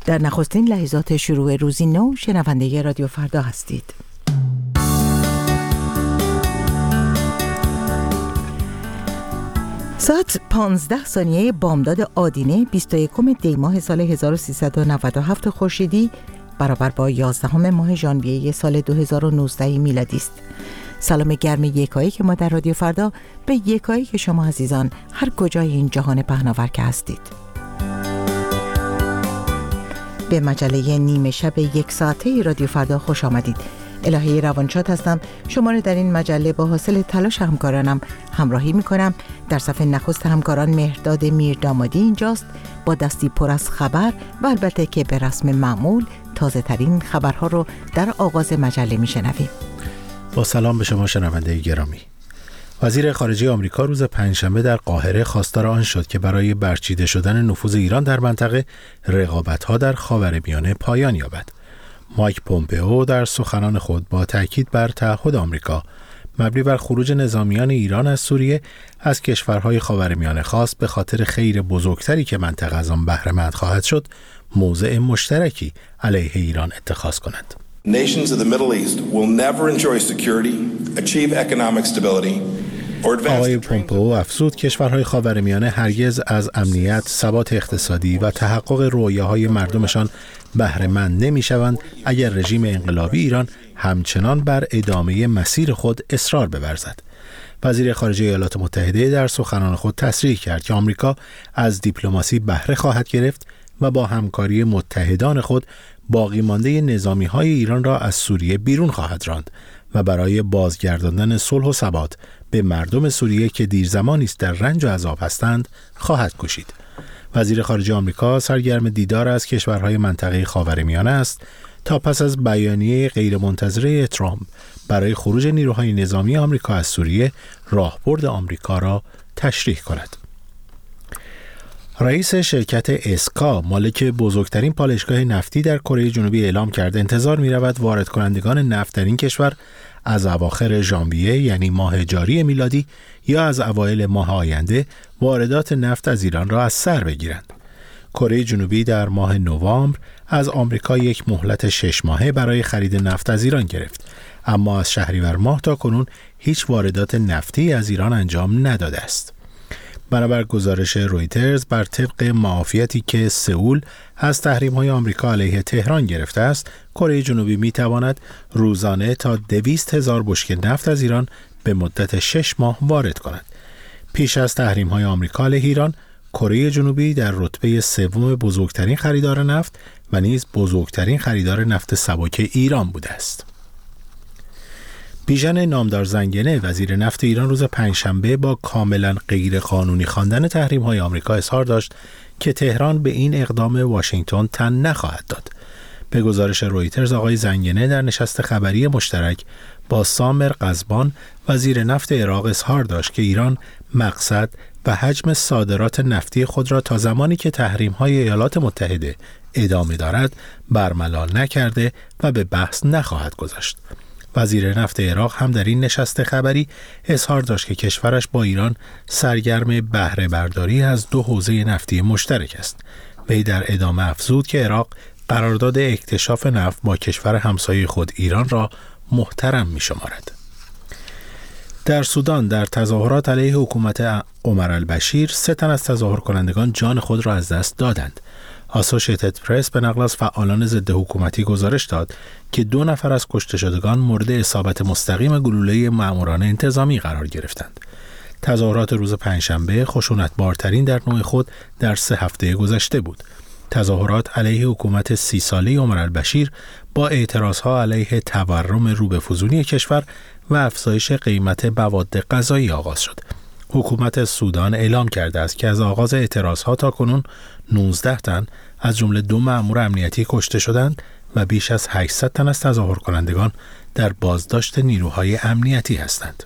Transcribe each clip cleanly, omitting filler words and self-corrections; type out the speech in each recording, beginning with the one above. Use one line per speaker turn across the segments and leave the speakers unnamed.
در نخستین لحظات شروع روزی نو شنونده رادیو فردا هستید. ساعت 15 بامداد آدینه 21 دی ماه سال 1397 خورشیدی برابر با 11 ماه ژانویه سال 2019 میلادی است. سلام گرم یکایی که ما در رادیو فردا به یکایی که شما عزیزان هر کجای این جهان پهناور که هستید. به مجله نیمه شب یک ساعته رادیو فردا خوش آمدید. الهی روانشاد هستم. شما را در این مجله با حاصل تلاش همکارانم همراهی میکنم. در صفحه نخست همکاران مهرداد میردامادی اینجاست با دستی پر از خبر و البته که به رسم معمول تازه ترین خبرها رو در آغاز مجله میشنویم.
با سلام به شما شنونده گرامی. وزیر خارجه آمریکا روز پنجشنبه در قاهره خواستار آن شد که برای برچیده شدن نفوذ ایران در منطقه رقابت‌ها در خاورمیانه پایان یابد. مایک پومپئو در سخنان خود با تاکید بر تعهد آمریکا مبنی بر خروج نظامیان ایران از سوریه از کشورهای خاورمیانه خواست به خاطر خیر بزرگتری که منطقه از آن بهره مند خواهد شد موضع مشترکی علیه ایران اتخاذ کنند.
Nations of the Middle East will never enjoy security, achieve economic stability.
آقای پومپئو افزود کشورهای خاورمیانه هرگز از امنیت، ثبات اقتصادی و تحقق رویاهای مردمشان بهره مند نمی‌شوند اگر رژیم انقلابی ایران همچنان بر ادامه مسیر خود اصرار بورزد. وزیر خارجه ایالات متحده در سخنان خود تصریح کرد که آمریکا از دیپلماسی بهره خواهد گرفت و با همکاری متحدان خود باقی مانده نظامی‌های ایران را از سوریه بیرون خواهد راند و برای بازگرداندن صلح و ثبات به مردم سوریه که دیر زمانی است در رنج و عذاب هستند خواهد کوشید. وزیر خارجه آمریکا سرگرم دیدار از کشورهای منطقه خاورمیانه است تا پس از بیانیه غیرمنتظره ترامپ برای خروج نیروهای نظامی آمریکا از سوریه راهبرد آمریکا را تشریح کند. رئیس شرکت اسکا مالک بزرگترین پالایشگاه نفتی در کره جنوبی اعلام کرده انتظار می‌رود وارد کنندگان نفت در این کشور از اواخر ژانویه یعنی ماه جاری میلادی یا از اوایل ماه آینده واردات نفت از ایران را از سر بگیرند. کره جنوبی در ماه نوامبر از آمریکا یک مهلت 6 ماهه برای خرید نفت از ایران گرفت، اما از شهریور ماه تا کنون هیچ واردات نفتی از ایران انجام نداده است. بنابر گزارش رویترز بر طبق معافیتی که سئول از تحریم‌های آمریکا علیه تهران گرفته است، کره جنوبی می‌تواند روزانه تا 200,000 بشکه نفت از ایران به مدت 6 ماه وارد کند. پیش از تحریم‌های آمریکا علیه ایران، کره جنوبی در رتبه سوم بزرگترین خریدار نفت و نیز بزرگترین خریدار نفت سبک ایران بوده است. بیژن نامدار زنگنه وزیر نفت ایران روز پنجشنبه با کاملا غیر قانونی خواندن تحریم‌های آمریکا اظهار داشت که تهران به این اقدام واشنگتن تن نخواهد داد. به گزارش رویترز آقای زنگنه در نشست خبری مشترک با سامر قزبان وزیر نفت عراق اظهار داشت که ایران مقصد و حجم صادرات نفتی خود را تا زمانی که تحریم‌های ایالات متحده ادامه دارد برملا نکرده و به بحث نخواهد گذاشت. وزیر نفت عراق هم در این نشست خبری اظهار داشت که کشورش با ایران سرگرم بهره برداری از 2 حوزه نفتی مشترک است. وی در ادامه افزود که عراق قرارداد اکتشاف نفت با کشور همسایه خود ایران را محترم می‌شمارد. در سودان در تظاهرات علیه حکومت عمر البشیر 3 تن از تظاهر کنندگان جان خود را از دست دادند. آسوشیتد پرس به نقل از فعالان ضد حکومتی گزارش داد که 2 نفر از کشته شدگان مورد اصابت مستقیم گلوله مأموران انتظامی قرار گرفتند. تظاهرات روز پنجشنبه خشونت‌بارترین در نوع خود در 3 هفته گذشته بود. تظاهرات علیه حکومت 30 ساله عمر البشیر با اعتراضها علیه تورم رو به فزونی کشور و افزایش قیمت مواد غذایی آغاز شد. حکومت سودان اعلام کرده است که از آغاز اعتراضها تا کنون 19 تن از جمله 2 مأمور امنیتی کشته شدند و بیش از 800 تن از تظاهر کنندگان در بازداشت نیروهای امنیتی هستند.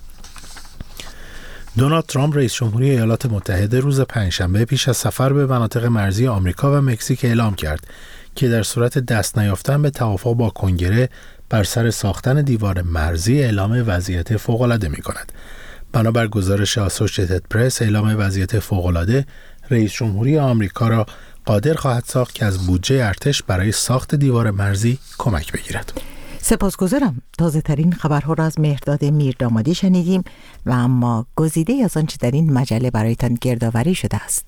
دونالد ترامپ رئیس جمهوری ایالات متحده روز پنجشنبه پیش از سفر به مناطق مرزی آمریکا و مکزیک اعلام کرد که در صورت دست نیافتن به توافق با کنگره بر سر ساختن دیوار مرزی اعلام وضعیت فوق‌العاده می‌کند. بنابر گزارش آسوشیتد پرس، اعلام وضعیت فوق‌العاده رئیس جمهوری آمریکا را قادر خواهد ساخت که از بودجه ارتش برای ساخت دیوار مرزی کمک بگیرد.
سپاسگزارم. تازه ترین خبرها را از مهرداد میردامادی شنیدیم و اما گزیده از آنچه در این مجله برایتان گردآوری شده است.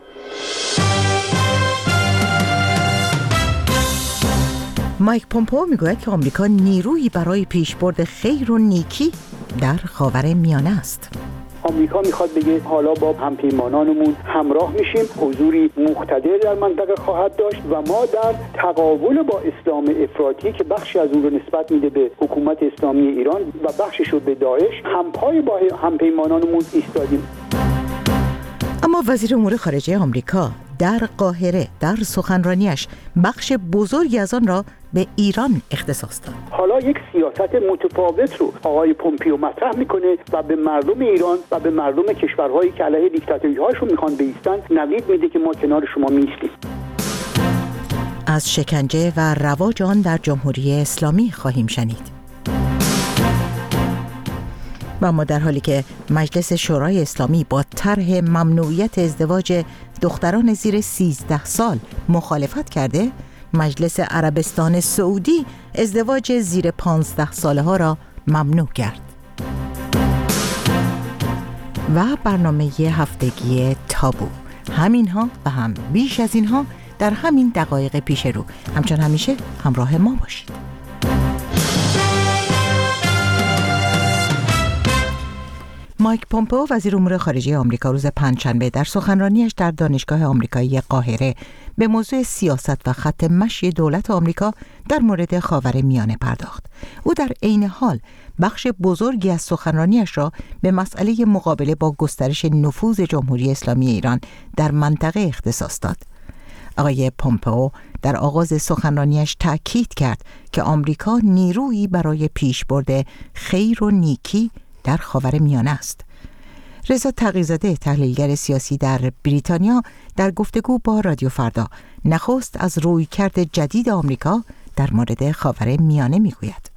مایک پومپئو میگوید که آمریکا نیرویی برای پیشبرد خیر و نیکی در خاورمیانه است.
آمریکا میخواد بگه حالا با همپیمانانمون همراه میشیم، حضوری مقتدر در منطقه خواهد داشت و ما در تقابل با اسلام افراطی که بخشی از اون رو نسبت میده به حکومت اسلامی ایران و بخشش رو به داعش، همپای با همپیمانانمون ایستادیم.
اما وزیر امور خارجه آمریکا در قاهره در سخنرانیش بخش بزرگی از آن را به ایران اختصاص داد.
حالا یک سیاست متفاوت رو آقای پومپئو مطرح میکنه و به مردم ایران و به مردم کشورهایی که علیه دیکتاتوری‌هاشون میخوان بایستن نوید میده که ما کنار شما میستیم.
از شکنجه و رواج آن در جمهوری اسلامی خواهیم شنید. و ما در حالی که مجلس شورای اسلامی با طرح ممنوعیت ازدواج دختران زیر 13 سال مخالفت کرده، مجلس عربستان سعودی ازدواج زیر 15 ساله ها را ممنوع کرد. و برنامه هفتگی تابو، همینها و هم بیش از اینها در همین دقایق پیش رو. همچون همیشه همراه ما باشید. مایک پومپئو وزیر امور خارجه آمریکا روز پنجشنبه در سخنرانیش در دانشگاه آمریکایی قاهره به موضوع سیاست و خط مشی دولت آمریکا در مورد خاورمیانه پرداخت. او در عین حال بخش بزرگی از سخنرانیش را به مسئله مقابله با گسترش نفوذ جمهوری اسلامی ایران در منطقه اختصاص داد. آقای پومپئو در آغاز سخنرانیش تأکید کرد که آمریکا نیرویی برای پیشبرد خیر و نیکی در خاورمیانه است. رضا تقی‌زاده تحلیلگر سیاسی در بریتانیا در گفتگو با رادیو فردا نخست از رویکرد جدید آمریکا در مورد خاورمیانه میگوید.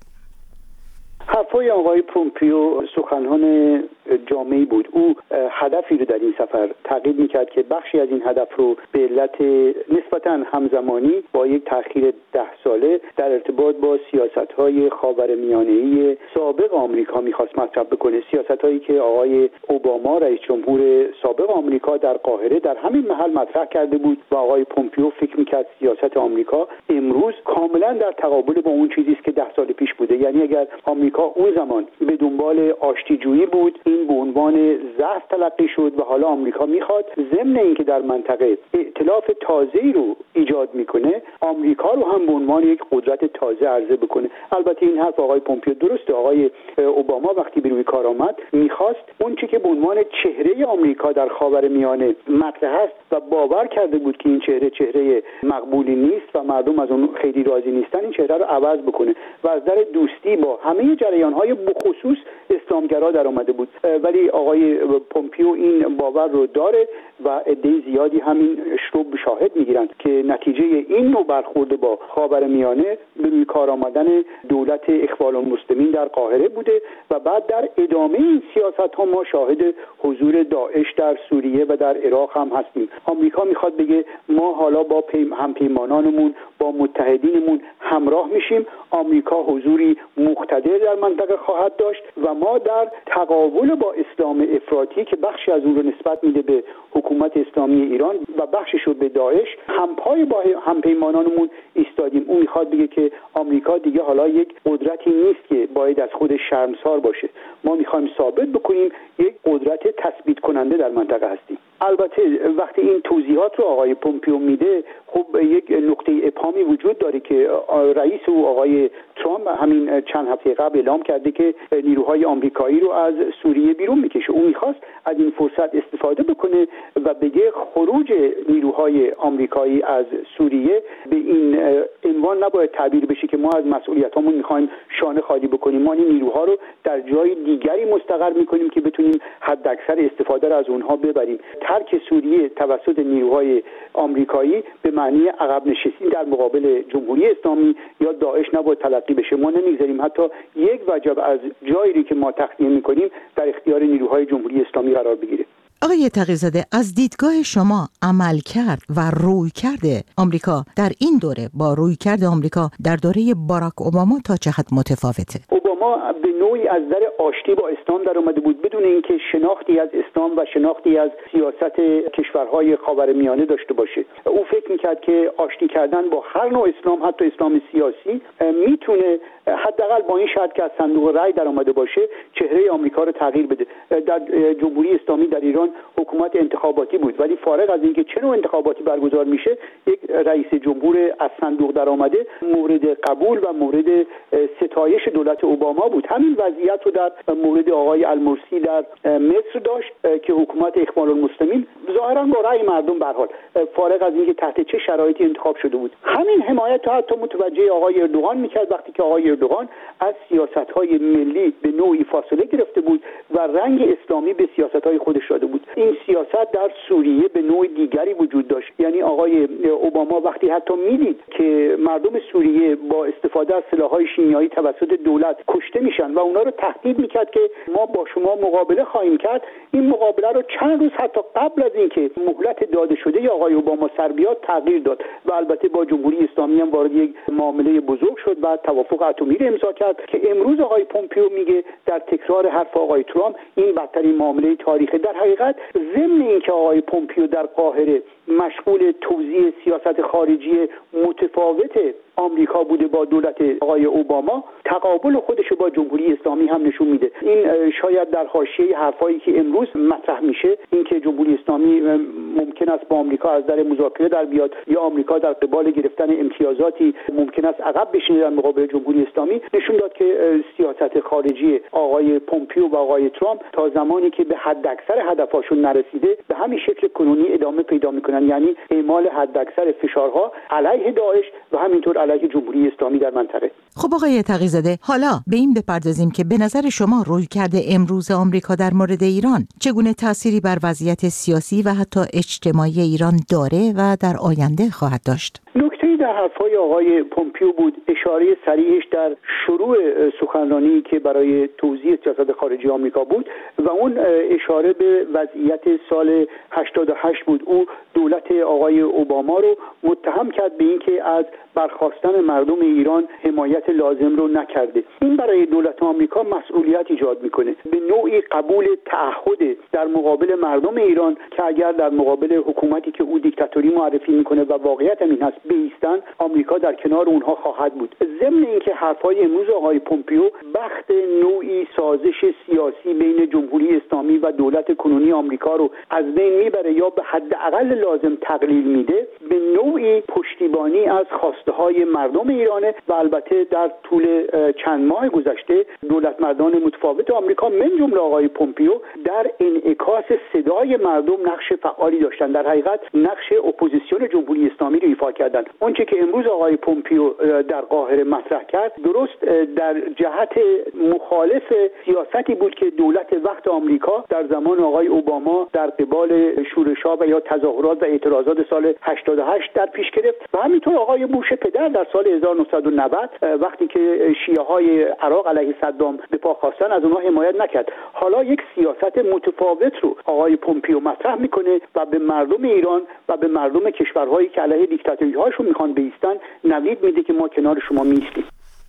حرفای آقای پومپئو سخنان جامعی بود. او هدفی رو در این سفر تعقیب میکرد که بخشی از این هدف رو به علت نسبتاً همزمانی با یک تأخیر 10 ساله در ارتباط با سیاست‌های خاورمیانه‌ای سابق آمریکا میخواست مطرح بکنه، سیاست‌هایی که آقای اوباما رئیس جمهور سابق آمریکا در قاهره در همین محل مطرح کرده بود و آقای پومپئو فکر میکرد سیاست آمریکا امروز کاملا در تقابل با اون چیزی است که 10 سال پیش بوده. یعنی اگر آمریکا اون زمان به دنبال آشتیجویی بود، این به عنوان ضعف تلقی شد و حالا آمریکا میخواد ضمن اینکه در منطقه ائتلاف تازه‌ای رو ایجاد میکنه، آمریکا رو هم به عنوان یک قدرت تازه عرضه بکنه. البته این حرف آقای پومپئو درسته. آقای اوباما وقتی به روی کار آمد میخواست اون چیزی که به عنوان چهره آمریکا در خاورمیانه مطرح است و باور کرده بود که این چهره مقبولی نیست و مردم از اون خیلی راضی نیستن، این چهره رو عوض بکنه و از در دوستی با همه جریان‌های بخصوص اسلامگرا در آمده بود. ولی آقای پومپئو این باور رو داره و عده زیادی همین رو شاهد میگیرند که نتیجه این نوع برخورد با خاورمیانه به روی کار آمدن دولت اخوان المسلمین در قاهره بوده و بعد در ادامه این سیاست‌ها ما شاهد حضور داعش در سوریه و در عراق هم هستیم. آمریکا میخواد بگه ما حالا با همپیمانانمون، با متحدینمون همراه میشیم. آمریکا حضوری مقتدر در منطقه خواهد داشت و ما در تقابل با اسلام افراطی که بخشی از اون رو نسبت میده به حکومت اسلامی ایران و بخشش رو به داعش، همپای با همپیمانانمون ایستادیم. اون میخواد بگه که آمریکا دیگه حالا یک قدرتی نیست که باید از خودش شرمسار باشه. ما میخوایم ثابت بکنیم یک قدرت تثبیت کننده در منطقه هستیم. البته وقتی این توضیحات رو آقای پومپئو میده، خب یک نقطه ابهامی وجود داره که رئیس او آقای ترامپ همین چند هفته قبل اعلام کرده که نیروهای آمریکایی رو از سوریه بیرون میکشه. او میخواست از این فرصت استفاده بکنه و بگه خروج نیروهای آمریکایی از سوریه به این عنوان نباید تعبیر بشه که ما از مسئولیتامون میخوایم شانه خالی بکنیم. ما این نیروها رو در جای دیگری مستقر میکنیم که بتونیم حداکثر استفاده رو از اونها ببریم. ترک سوریه توسط نیروهای آمریکایی به معنی عقب نشینی در مقابل جمهوری اسلامی یا داعش نباید تلقی بشه. ما نمیگذاریم حتی یک وجب از جایی که ما تخلیه میکنیم در اختیار نیروهای جمهوری اسلامی قرار بگیره.
آقای تقی‌زاده، از دیدگاه شما عملکرد و رویکرد آمریکا در این دوره با رویکرد آمریکا در دوره باراک اوباما تا چه حد متفاوته؟
اوباما به نوعی از در آشتی با اسلام در اومده بود بدون اینکه شناختی از اسلام و شناختی از سیاست کشورهای خاورمیانه داشته باشه. او فکر میکرد که آشتی کردن با هر نوع اسلام، حتی اسلام سیاسی، میتونه حداقل با این شرط که از صندوق رای در اومده باشه چهره آمریکا رو تغییر بده. در جمهوری اسلامی در ایران حکومت انتخاباتی بود، ولی فارغ از اینکه چه نوع انتخاباتی برگزار میشه، یک رئیس جمهور از صندوق در آمده مورد قبول و مورد ستایش دولت اوباما بود. همین وضعیت رو در مورد آقای المرسی در مصر داشت که حکومت اخوان المسلمین ظاهرا با رأی مردم به هر حال فارغ از اینکه تحت چه شرایطی انتخاب شده بود، همین حمایت حتی متوجه آقای اردوغان میکرد وقتی که آقای اردوغان از سیاست‌های ملی به نوعی فاصله گرفته بود و رنگ اسلامی به سیاست‌های خودش داده بود. این سیاست در سوریه به نوع دیگری وجود داشت. یعنی آقای اوباما وقتی حتی میدید که مردم سوریه با استفاده از سلاح‌های شیمیایی توسط دولت کشته میشن و اونا رو تهدید میکرد که ما با شما مقابله خواهیم کرد، این مقابله رو چند روز حتی قبل از اینکه مهلت داده شده یا آقای اوباما سر بیاد تغییر داد و البته با جمهوری اسلامی هم وارد یک معامله بزرگ شد و توافق اتمی رو امضا کرد که امروز آقای پومپیو میگه در تکرار حرف آقای ترامپ این بدترین معامله تاریخه. در حقیقت ضمن اینکه آقای پومپیو در قاهره مشغول توزیع سیاست خارجی متفاوت آمریکا بوده با دولت آقای اوباما، تقابل خودش با جمهوری اسلامی هم نشون میده. این شاید در حاشیه حرفایی که امروز مطرح میشه، اینکه جمهوری اسلامی ممکن است با آمریکا از در مذاکره در بیاد یا آمریکا در قبال گرفتن امتیازاتی ممکن است عقب بشینه در مقابل جمهوری اسلامی، نشون داد که سیاست خارجی آقای پومپیو و آقای ترامپ تا زمانی که به حداکثر هدفاشون نرسیده به همین شکل کنونی ادامه پیدا میکنن، یعنی اعمال حداکثر فشارها علیه داعش و همینطور علیه جمهوری اسلامی در منطقه.
خب آقای تقی‌زاده، حالا به این بپردازیم که به نظر شما رویکرد امروز آمریکا در مورد ایران چگونه تأثیری بر وضعیت سیاسی و حتی اجتماعی ایران داره و در آینده خواهد داشت؟
نکته‌ای در حرف‌های آقای پومپیو بود، اشاره صریحش در شروع سخنرانی که برای توضیح سیاست خارجی آمریکا بود و اون اشاره به وضعیت سال 88 بود. او دولت آقای اوباما رو متهم کرد به اینکه از برخاستن مردم ایران حمایت لازم رو نکرده. این برای دولت آمریکا مسئولیت ایجاد میکنه، به نوعی قبول تعهد در مقابل مردم ایران که اگر در مقابل حکومتی که او دیکتاتوری معرفی میکنه و واقعیت این هست بایستن، آمریکا در کنار اونها خواهد بود. ضمن اینکه حرفای امروز آقای پومپیو بخت نوعی سازش سیاسی بین جمهوری اسلامی و دولت کنونی آمریکا رو از بین میبره یا به حداقل لازم تقلیل میده، به نوعی پشتیبانی از خواسته‌های مردم ایرانه و البته در طول چند ماه گذشته دولت مردان متفاوت آمریکا من جمله آقای پومپیو در انعکاس صدای مردم نقش فعالی داشتن، در حقیقت نقش اپوزیسیون جمهوری اسلامی رو ایفا کردن. اونچه که امروز آقای پومپیو در قاهره مطرح کرد درست در جهت مخالف سیاستی بود که دولت وقت آمریکا در زمان آقای اوباما در قبال شورش‌ها و یا تظاهرات و اعتراضات سال 88 در پیش گرفت و همینطور آقای بوش پدر در سال 1990 وقتی که شیعه‌های عراق علیه صدام به پا خواستن از اونها حمایت نکرد. حالا یک سیاست متفاوت رو آقای پومپیو مطرح میکنه و به مردم ایران و به مردم کشورهایی که علیه دیکتاتوری‌هاشون میخوان بایستن نوید میده که ما کنار شما میستیم.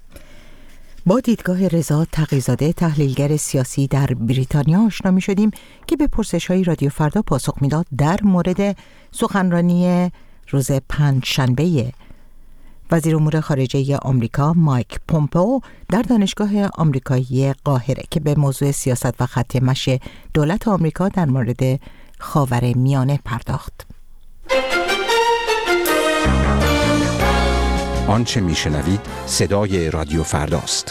با دیدگاه رضا تقی‌زاده، تحلیلگر سیاسی در بریتانیا آشنا می‌شدیم که به پرسش‌های رادیو فردا پاسخ میداد در مورد سخنرانی روز پنجشنبه وزیر امور خارجه آمریکا مایک پومپئو در دانشگاه آمریکایی قاهره که به موضوع سیاست و خط مشی دولت آمریکا در مورد خاورمیانه پرداخت.
آنچه میشنوید صدای رادیو فرداست.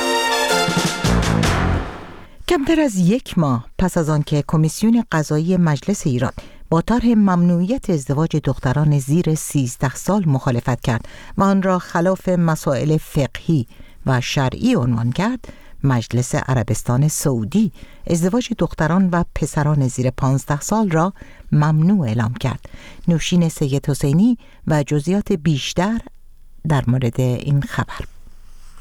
کمتر از یک ماه پس از آن که کمیسیون قضایی مجلس ایران با طرح ممنوعیت ازدواج دختران زیر 13 سال مخالفت کرد و آن را خلاف مسائل فقهی و شرعی عنوان کرد، مجلس عربستان سعودی ازدواج دختران و پسران زیر 15 سال را ممنوع اعلام کرد. نوشین سید حسینی و جزئیات بیشتر در مورد این خبر.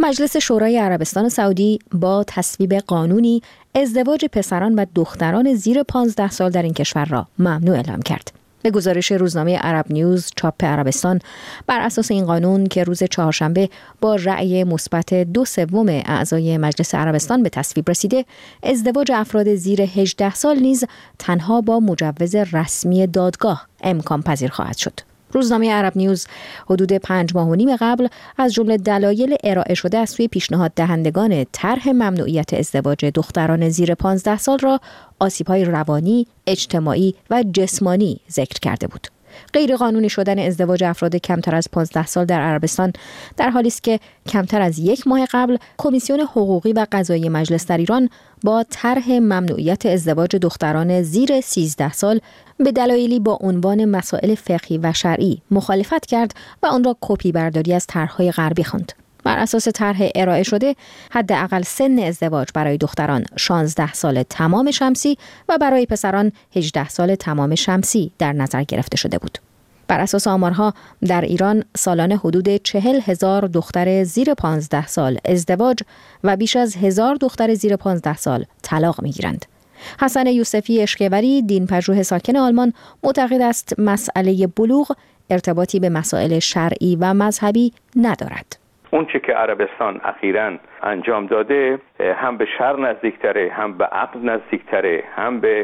مجلس شورای عربستان سعودی با تصویب قانونی ازدواج پسران و دختران زیر 15 سال در این کشور را ممنوع اعلام کرد. به گزارش روزنامه عرب نیوز چاپ عربستان، بر اساس این قانون که روز چهارشنبه با رأی مثبت 2/3 اعضای مجلس عربستان به تصویب رسیده، ازدواج افراد زیر 18 سال نیز تنها با مجوز رسمی دادگاه امکان پذیر خواهد شد. روزنامه عرب نیوز حدود 5 ماه و نیم قبل از جمله دلایل ارائه شده از سوی پیشنهاد دهندگان طرح ممنوعیت ازدواج دختران زیر 15 سال را آسیب‌های روانی، اجتماعی و جسمانی ذکر کرده بود. غیرقانونی شدن ازدواج افراد کمتر از 15 سال در عربستان در حالی است که کمتر از 1 ماه قبل کمیسیون حقوقی و قضایی مجلس در ایران با طرح ممنوعیت ازدواج دختران زیر 13 سال به دلایلی با عنوان مسائل فقهی و شرعی مخالفت کرد و آن را کپی برداری از طرح‌های غربی خواند. بر اساس طرح ارائه شده، حداقل سن ازدواج برای دختران 16 سال تمام شمسی و برای پسران 18 سال تمام شمسی در نظر گرفته شده بود. بر اساس آمارها در ایران سالانه حدود 40,000 دختر زیر 15 سال ازدواج و بیش از 1000 دختر زیر 15 سال طلاق می‌گیرند. حسن یوسفی اشکوری، دینپژوه ساکن آلمان، معتقد است مسئله بلوغ ارتباطی به مسائل شرعی و مذهبی ندارد.
اون چه که عربستان اخیراً انجام داده هم به شرع نزدیکتره، هم به عقل نزدیکتره، هم به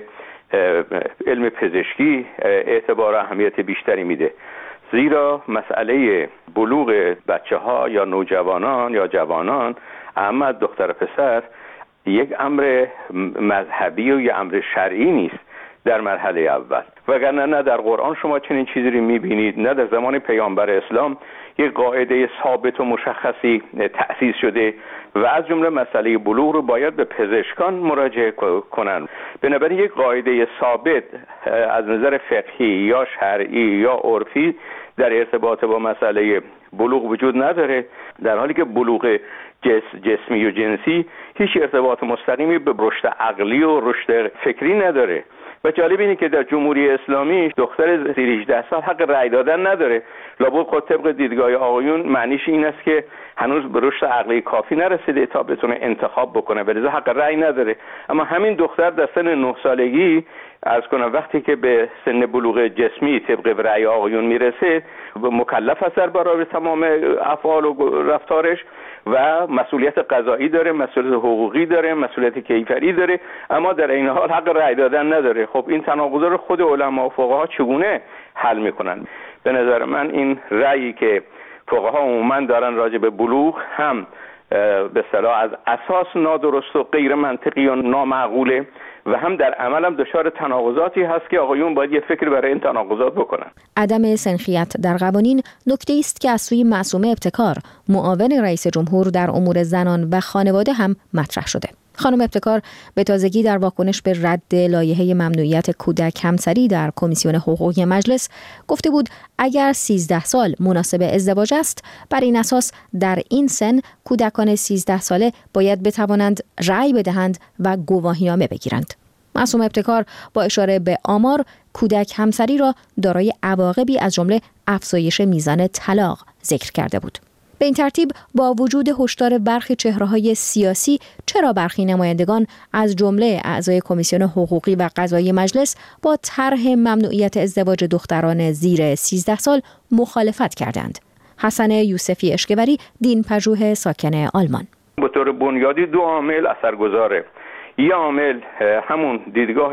علم پزشکی اعتبار و اهمیت بیشتری میده. زیرا مسئله بلوغ بچه‌ها یا نوجوانان یا جوانان، اما دختر و پسر، یک امر مذهبی و یک امر شرعی نیست در مرحله اول. وگرنه نه در قرآن شما چنین چیزی رو میبینید، نه در زمان پیامبر اسلام یک قاعده ثابت و مشخصی تأسیس شده و از جمله مسئله بلوغ رو باید به پزشکان مراجعه کنند. بنابراین یک قاعده ثابت از نظر فقهی یا شرعی یا عرفی در ارتباط با مسئله بلوغ وجود نداره، در حالی که بلوغ جسمی و جنسی هیچ ارتباط مستقیمی به رشد عقلی و رشد فکری نداره. و جالب اینه که در جمهوری اسلامی دختر زیر 18 سال حق رأی دادن نداره. لابد خود طبق دیدگاه آقایون معنیش این است که هنوز به رشد عقلی کافی نرسیده تا بتونه انتخاب بکنه، ولی حق رأی نداره. اما همین دختر در سن 9 سالگی عرض کنم وقتی که به سن بلوغ جسمی طبق رأی آقایون میرسه، مکلف است برای تمام افعال و رفتارش و مسئولیت قضایی داره، مسئولیت حقوقی داره، مسئولیت کیفری داره، اما در این حال حق رأی دادن نداره. خب این تناقض رو خود علما و فقها چگونه حل میکنن؟ به نظر من این رأیی که فقها عموما دارن راجع به بلوغ هم به اصطلاح از اساس نادرست و غیر منطقی و نامعقوله و هم در عمل هم دچار تناقضاتی هست که آقایون باید یه فکر برای این تناقضات بکنن.
عدم سنخیت در قوانین نکته است که از سوی معصومه ابتکار، معاون رئیس جمهور در امور زنان و خانواده هم مطرح شده. خانم ابتکار به تازگی در واکنش به رد لایحه ممنوعیت کودک همسری در کمیسیون حقوقی مجلس گفته بود اگر 13 سال مناسب ازدواج است، بر این اساس در این سن کودکان 13 ساله باید بتوانند رأی بدهند و گواهینامه بگیرند. معصومه ابتکار با اشاره به آمار کودک همسری را دارای عواقبی از جمله افزایش میزان طلاق ذکر کرده بود. به این ترتیب با وجود هشدار برخی چهره‌های سیاسی، چرا برخی نمایندگان از جمله اعضای کمیسیون حقوقی و قضایی مجلس با طرح ممنوعیت ازدواج دختران زیر 13 سال مخالفت کردند؟ حسن یوسفی اشکوری، دینپژوه ساکن آلمان:
به طور بنیادی 2 عامل اثرگذاره. یه عامل همون دیدگاه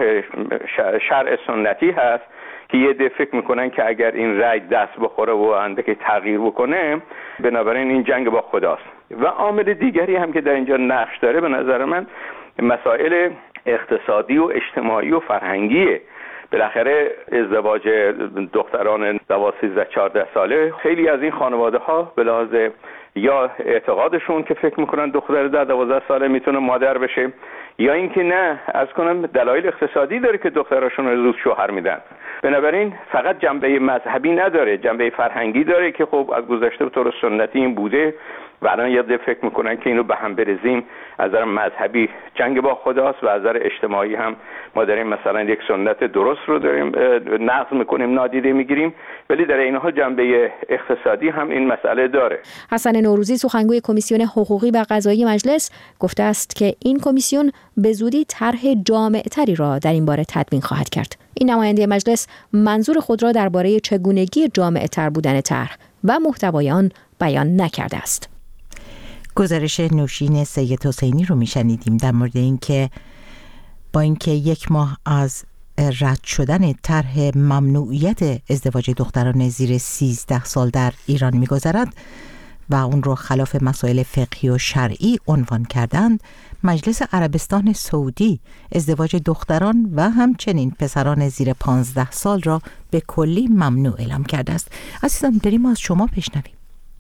شرع سنتی هست که یه ده فکر میکنن که اگر این رأی دست بخوره و اندکی تغییر بکنه، بنابراین این جنگ با خداست. و عامل دیگری هم که در اینجا نقش داره به نظر من مسائل اقتصادی و اجتماعی و فرهنگیه. بالاخره ازدواج دختران 12-14 ساله، خیلی از این خانواده ها به لحاظ یا اعتقادشون که فکر میکنن دختر 12 ساله میتونه مادر بشه، یا اینکه نه از کنم دلایل اقتصادی داره که دختراشون رو زود شوهر میدن. بنابراین فقط جنبه مذهبی نداره، جنبه فرهنگی داره که خب از گذشته به طور سنتی این بوده و الان یه عده فکر میکنن که اینو به هم بریزیم از نظر مذهبی جنگ با خداست و از نظر اجتماعی هم ما داریم مثلا یک سنت درست رو داریم نقض میکنیم، نادیده میگیریم، ولی در این حال جنبه اقتصادی هم این مسئله داره.
حسن نوروزی سخنگوی کمیسیون حقوقی و قضایی مجلس گفته است که این کمیسیون به زودی طرح جامع‌تری را در این باره تدوین خواهد کرد. این نماینده مجلس منظور خود را درباره چگونگی جامع‌تر بودن طرح و محتوای آن بیان نکرده است.
گزارش نوشین سید حسینی رو میشنیدیم در مورد اینکه با اینکه 1 ماه از رد شدن طرح ممنوعیت ازدواج دختران زیر 13 سال در ایران میگذرد و اون رو خلاف مسائل فقهی و شرعی عنوان کردند، مجلس عربستان سعودی ازدواج دختران و همچنین پسران زیر 15 سال را به کلی ممنوع اعلام کرده است. عزیزان بریم از شما بشنویم.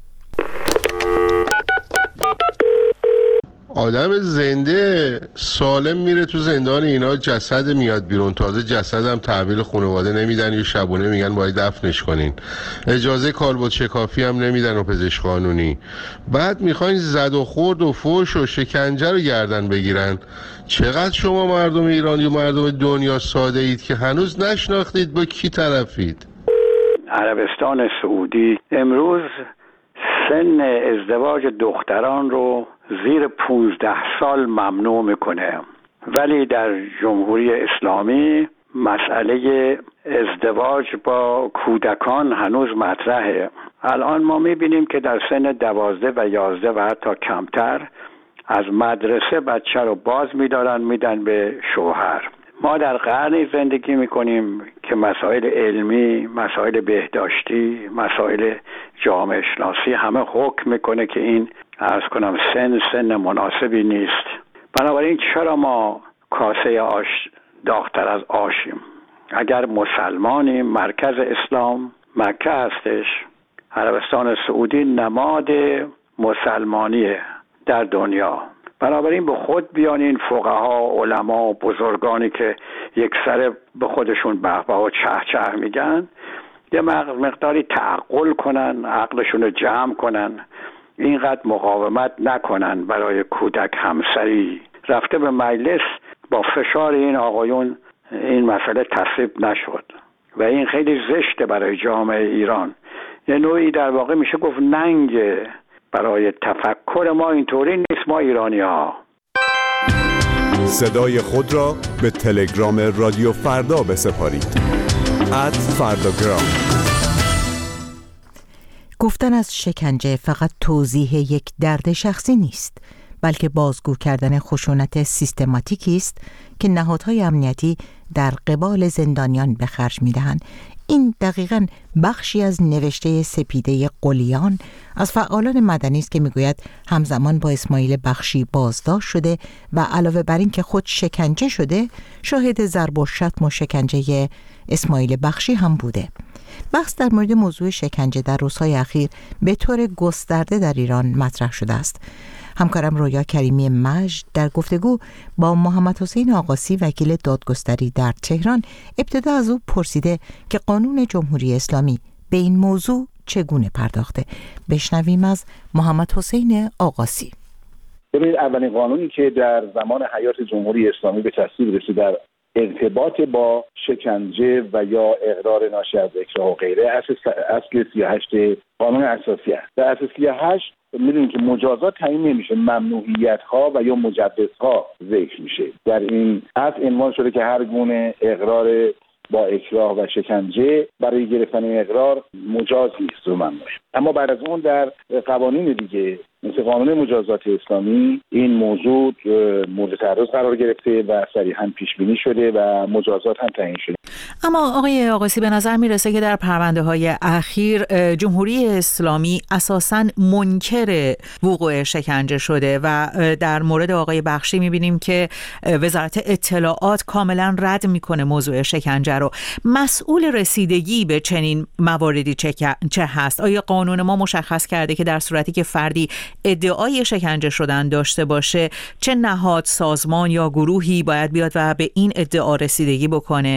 آدم زنده سالم میره تو زندان، اینا جسد میاد بیرون، تازه جسدم تحویل خانواده نمیدن یا شبونه میگن باید دفنش کنین، اجازه کالبد شکافی هم نمیدن و پزشک قانونی، بعد میخواین زد و خورد و فوش و شکنجه رو گردن بگیرن. چقدر شما مردم ایران و مردم دنیا ساده اید که هنوز نشناختید با کی طرفید.
عربستان سعودی امروز سن ازدواج دختران رو زیر 15 سال ممنوع میکنه، ولی در جمهوری اسلامی مسئله ازدواج با کودکان هنوز مطرحه. الان ما میبینیم که در سن 12 و 11 و حتی کمتر از مدرسه بچه رو باز میدن به شوهر. ما در قرنی زندگی میکنیم که مسائل علمی، مسائل بهداشتی، مسائل جامعه شناسی همه حکم میکنه که این عرض کنم سن مناسبی نیست. بنابراین چرا ما کاسه آش داغ‌تر از آشیم؟ اگر مسلمانیم، مرکز اسلام مکه هستش، عربستان سعودی نماد مسلمانیه در دنیا. بنابراین به خود بیان این فقها، علما، بزرگانی که یک سر به خودشون به و چه میگن، یه مقداری تعقل کنن، عقلشون رو جمع کنن، اینقدر مقاومت نکنن برای کودک همسری. رفته به مجلس با فشار این آقایون این مسئله تصویب نشد و این خیلی زشته برای جامعه ایران. یه نوعی در واقع میشه گفت ننگ برای تفکر ما. اینطوری نیست ما ایرانی ها.
صدای خود را به تلگرام رادیو فردا بسپارید. @فرداگرام.
گفتن از شکنجه فقط توضیح یک درد شخصی نیست، بلکه بازگو کردن خشونت سیستماتیکی است که نهادهای امنیتی در قبال زندانیان به خرج می‌دهند. این دقیقاً بخشی از نوشته سپیده قلیان از فعالان مدنی است که میگوید همزمان با اسماعیل بخشی بازداشت شده و علاوه بر این که خود شکنجه شده، شاهد ضرب و شتم و شکنجه اسماعیل بخشی هم بوده. بحث در مورد موضوع شکنجه در روزهای اخیر به طور گسترده در ایران مطرح شده است. همکارم رویا کریمی مجد در گفتگو با محمد حسین آقاسی وکیل دادگستری در تهران ابتدا از او پرسیده که قانون جمهوری اسلامی به این موضوع چگونه پرداخته. بشنویم از محمد حسین آقاسی.
ببینید، اولین قانونی که در زمان حیات جمهوری اسلامی به تصویب رسید در ارتباط با شکنجه و یا اقرار ناشی از اکراه و غیره اصل 38 قانون اساسی است. در اصل 38 می‌دونید که مجازات تعیین نمیشه، ممنوعیت‌ها و یا مجوزها ذکر میشه. در این اصل عنوان شده که هر گونه اقرار با اکراه و شکنجه برای گرفتن اقرار مجاز نیست و ممنوعه. اما بعد از اون در قوانین دیگه مثل قانون مجازات اسلامی این موضوع مورد تعرض قرار گرفته و صریحاً پیش بینی شده و مجازات هم تعیین شده.
اما آقای آقاسی، به نظر میرسه که در پرونده‌های اخیر جمهوری اسلامی اساساً منکر وقوع شکنجه شده و در مورد آقای بخشی میبینیم که وزارت اطلاعات کاملاً رد میکنه موضوع شکنجه رو. مسئول رسیدگی به چنین مواردی چه هست؟ آیا قانون ما مشخص کرده که در صورتی که فردی ادعای شکنجه شدن داشته باشه چه نهاد، سازمان یا گروهی باید بیاد و به این ادعا رسیدگی بکنه؟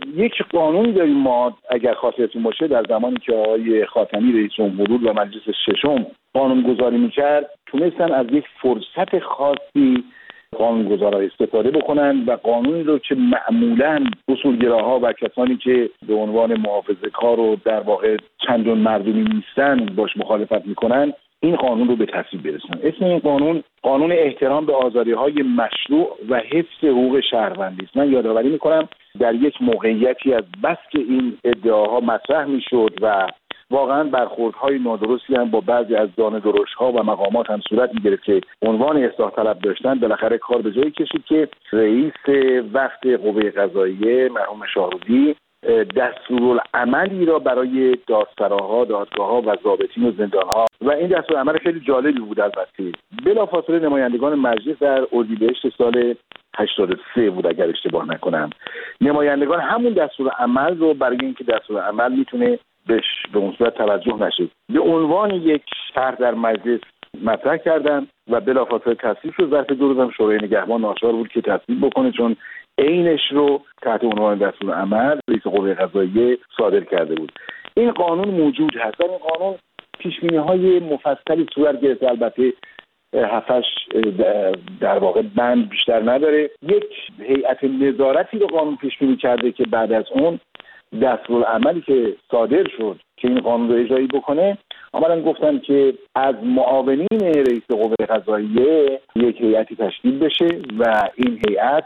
یک قانون داریم ما، اگر خاطرتون باشه در زمانی که آقای خاتمی رئیس جمهور و مجلس ششم قانونگذاری میکرد، تونستن از یک فرصت خاصی قانونگذارا استفاده بکنن و قانونی رو که معمولاً اصولگراها و کسانی که به عنوان محافظه‌کار و در واقع چندان مردمی نیستن باش مخالفت میکنن، این قانون رو به تصویب برسونن. اسم این قانون احترام به آزادی‌های مشروع و حفظ حقوق شهروندی است. من یادآوری میکنم در یک موقعیتی از بس که این ادعاها مطرح میشد و واقعا برخوردهای نادرستی هم با بعضی از دانه‌درشت‌ها و مقامات هم صورت می‌گرفت که عنوان اصلاح طلب داشتن، بالاخره کار به جایی کشید که رئیس وقت قوه قضاییه مرحوم شاهرودی دستورالعملی را برای دادسراها، دادگاه‌ها و ضابطین و زندان‌ها و این دستورالعمل خیلی جالبی بود. البته بلافاصله نمایندگان مجلس در اردیبهشت سال 83 بود اگر اشتباه نکنم، نمایندگان همون دستورالعمل رو برای اینکه دستورالعمل میتونه به اون صورت توجه نشد، به عنوان یک شرح در مجلس مطرح کردن و بلافاصله تصویب شد. ظرف 2 روز هم شورای نگهبان ناچار بود که تصویب بکنه، چون عینش رو تحت عنوان دستورالعمل رئیس قوه قضاییه صادر کرده بود. این قانون موجود هست. این قانون پیش‌بینی‌های مفصلی صورت گرفته، البته 7 در واقع بند بیشتر نداره. یک هیئت نظارتی رو قانون پیش‌بینی کرده که بعد از اون دستورالعملی که صادر شد که این قانون رو اجرایی بکنه، آمدن گفتن که از معاونین رئیس قوه قضاییه یک هیئتی تشکیل بشه و این هیئت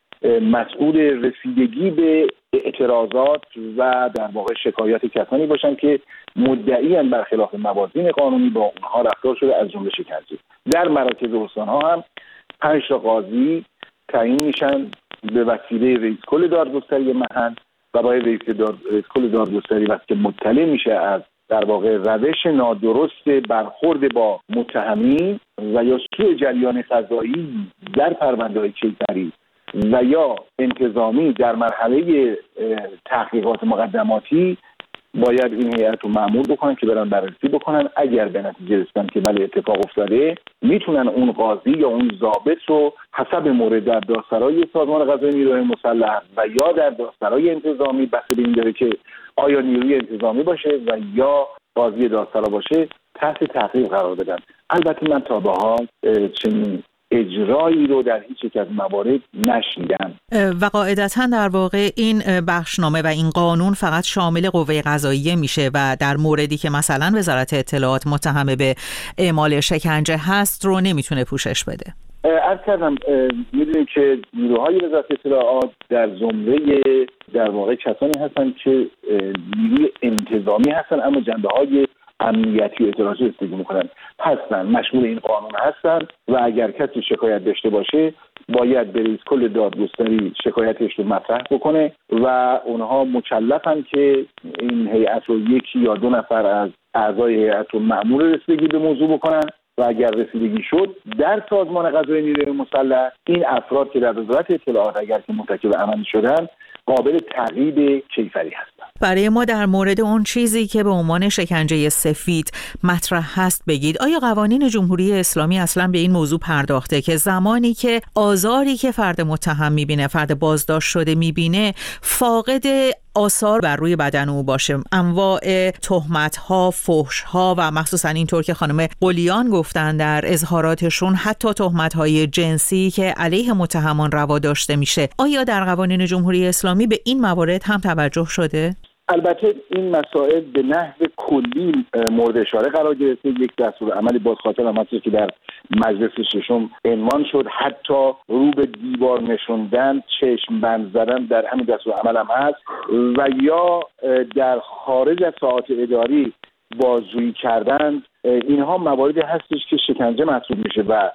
مسئول رسیدگی به اعتراضات و در واقع شکایات کسانی باشن که مدعیان برخلاف موازین قانونی با اونها رفتار شده، از جمله شکنجه. در مراکز استان‌ها هم 5 قاضی تعیین میشن به وسیله رئیس کل دادگستری محل و باید رئیس کل دادگستری وقتی که مطلع میشه از در واقع روش نادرست برخورد با متهمین و یا سوء جریان قضایی در پرونده‌های کیفری و یا انتظامی در مرحله تحقیقات مقدماتی، باید این هیئت رو مأمور بکنن که برن بررسی بکنن. اگر به نتیجه رسیدن که بله اتفاق افتاده، میتونن اون قاضی یا اون ضابط رو حسب مورد در دادسرای سازمان قضایی نیروهای مسلح و یا در دادسرای انتظامی، بسته به این داره که آیا نیروی انتظامی باشه و یا قاضی دادسرا باشه، تحت تعقیب قرار بدن. البته من تا به حال چنین اجرایی رو در هیچ یک از موارد نشنیدم
و قاعدتاً در واقع این بخشنامه و این قانون فقط شامل قوه قضاییه میشه و در موردی که مثلا وزارت اطلاعات متهم به اعمال شکنجه هست رو نمیتونه پوشش بده.
عرض کردم میدونید که نیروهای وزارت اطلاعات در زمره در واقع کسانی هستن که نیروی انتظامی هستن اما جنبه‌های امنیتی و اطلاعاتی استفاده میکنن، هستن مشمول این قانون هستن و اگر کسی شکایت داشته باشه باید به رئیس کل دادگستری شکایتش رو مطرح بکنه و اونها مکلفن که این هیئت رو 1 یا 2 نفر از اعضای هیئت رو مأمور رسیدگی به موضوع بکنن و اگر رسیدگی شد در سازمان قضایی نیروی مسلح، این افراد که در وزارت اطلاعات اگر که مرتکب عملی شدن قابل تعقیب کیفری هستند.
برای ما در مورد اون چیزی که به عنوان شکنجه سفید مطرح هست بگید. آیا قوانین جمهوری اسلامی اصلا به این موضوع پرداخته که زمانی که آزاری که فرد متهم میبینه، فرد بازداشت شده میبینه، فاقد آثار بر روی بدن او باشه، انواع تهمت‌ها، فحش‌ها و مخصوصا اینطور که خانم قلیان گفتن در اظهاراتشون حتی تهمت‌های جنسی که علیه متهمان روا داشته میشه، آیا در قوانین جمهوری اسلامی به این موارد هم توجه شده؟
البته این مسائل به نحو کلی مورد اشاره قرار گرفته. یک دستورالعملی باز خاطرم هست که در مجلس ششم عنوان شد، حتی رو به دیوار نشوندن، چشم بند زدن در همین دستورالعمل هم هست و یا در خارج از ساعات اداری بازجویی کردن. اینها مواردی هستش که شکنجه محسوب میشه و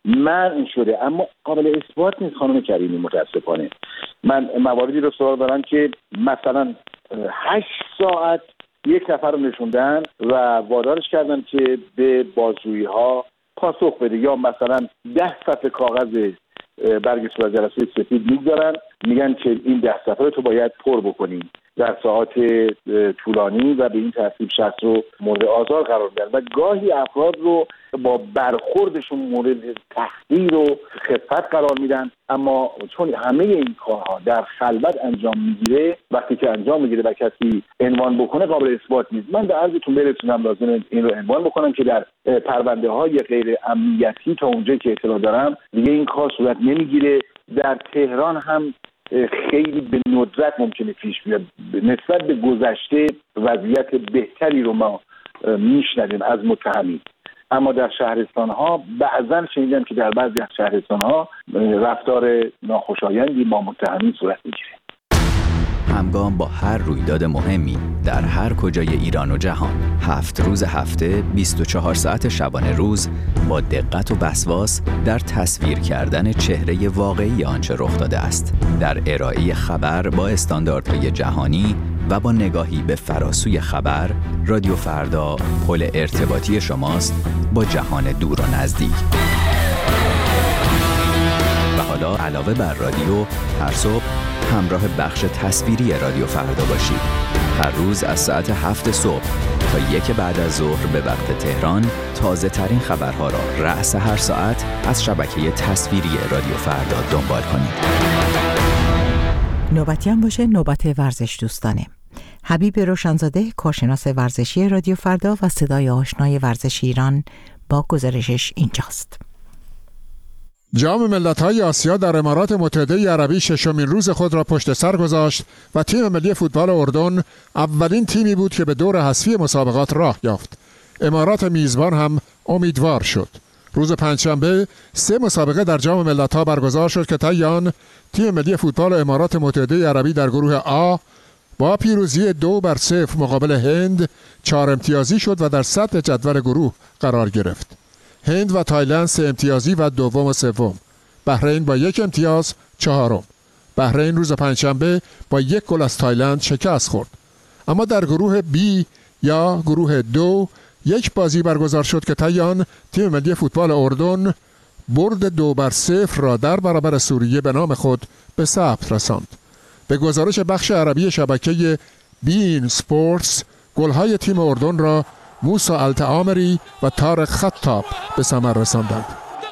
منع شده، اما قابل اثبات نیست خانم کریمی. متاسفانه من مواردی رو سراغ دارم که مثلا 8 ساعت یک نفر رو نشوندن و وادارش کردن که به بازجویی ها پاسخ بده، یا مثلا 10 صفحه کاغذ برگ صورت جلسه سفید میگذارن، میگن که این 10 صفحه رو تو باید پر بکنی در ساعات طولانی و به این ترتیب شخص رو مورد آزار قرار میدن و گاهی افراد رو با برخوردشون مورد تحقیر و خفت قرار میدن. اما چون همه این کارها در خلوت انجام میگیره، وقتی که انجام میگیره و کسی عنوان بکنه قابل اثبات نیست. من به عرضتون برسونم، لازمه این رو عنوان بکنم که در پرونده های غیر امنیتی تا اونجایی که اطلاع دارم دیگه این کار صورت نمیگیره. در تهران هم خیلی به ندرت ممکنه پیش بیاد. نسبت به گذشته وضعیت بهتری رو ما میشنویم از متهمین، اما در شهرستان ها بعضا شنیدم که در بعضی از شهرستان ها رفتار ناخوشایندی با متهمین صورت میگیره.
همگام با هر رویداد مهمی در هر کجای ایران و جهان، 7 روز هفته 24 ساعت شبانه روز با دقت و وسواس در تصویر کردن چهره واقعی آنچه رخ داده است، در ارائه خبر با استانداردهای جهانی و با نگاهی به فراسوی خبر. رادیو فردا پل ارتباطی شماست با جهان دور و نزدیک. و حالا علاوه بر رادیو، هر صبح همراه بخش تصویری رادیو فردا باشید. هر روز از ساعت 7 صبح تا 1 بعد از ظهر به وقت تهران تازه ترین خبرها را رأس هر ساعت از شبکه تصویری رادیو فردا دنبال کنید.
نوبتی هم باشه نوبت ورزش دوستانه. حبیب روشنزاده، کارشناس ورزشی رادیو فردا و صدای آشنای ورزش ایران، با گزارشش اینجاست.
جام ملت‌های آسیا در امارات متحده عربی ششمین روز خود را پشت سر گذاشت و تیم ملی فوتبال اردن اولین تیمی بود که به دور حذفی مسابقات راه یافت. امارات میزبان هم امیدوار شد. روز پنجشنبه 3 مسابقه در جام ملت‌ها برگزار شد که طی آن تیم ملی فوتبال امارات متحده عربی در گروه آ با پیروزی 2-0 مقابل هند 4 امتیازی شد و در صدر جدول گروه قرار گرفت. هند و تایلند 3 امتیازی و دوم و سوم. بحرین با 1 امتیاز چهارم. بحرین روز پنجشنبه با 1 گل از تایلند شکست خورد. اما در گروه بی یا گروه 2 یک بازی برگزار شد که طی آن تیم ملی فوتبال اردن برد 2-0 را در برابر سوریه به نام خود به ثبت رساند. به گزارش بخش عربی شبکه بین سپورتس، گل‌های تیم اردن را موسی التعامری و طارق خطاب به ثمر رساندند.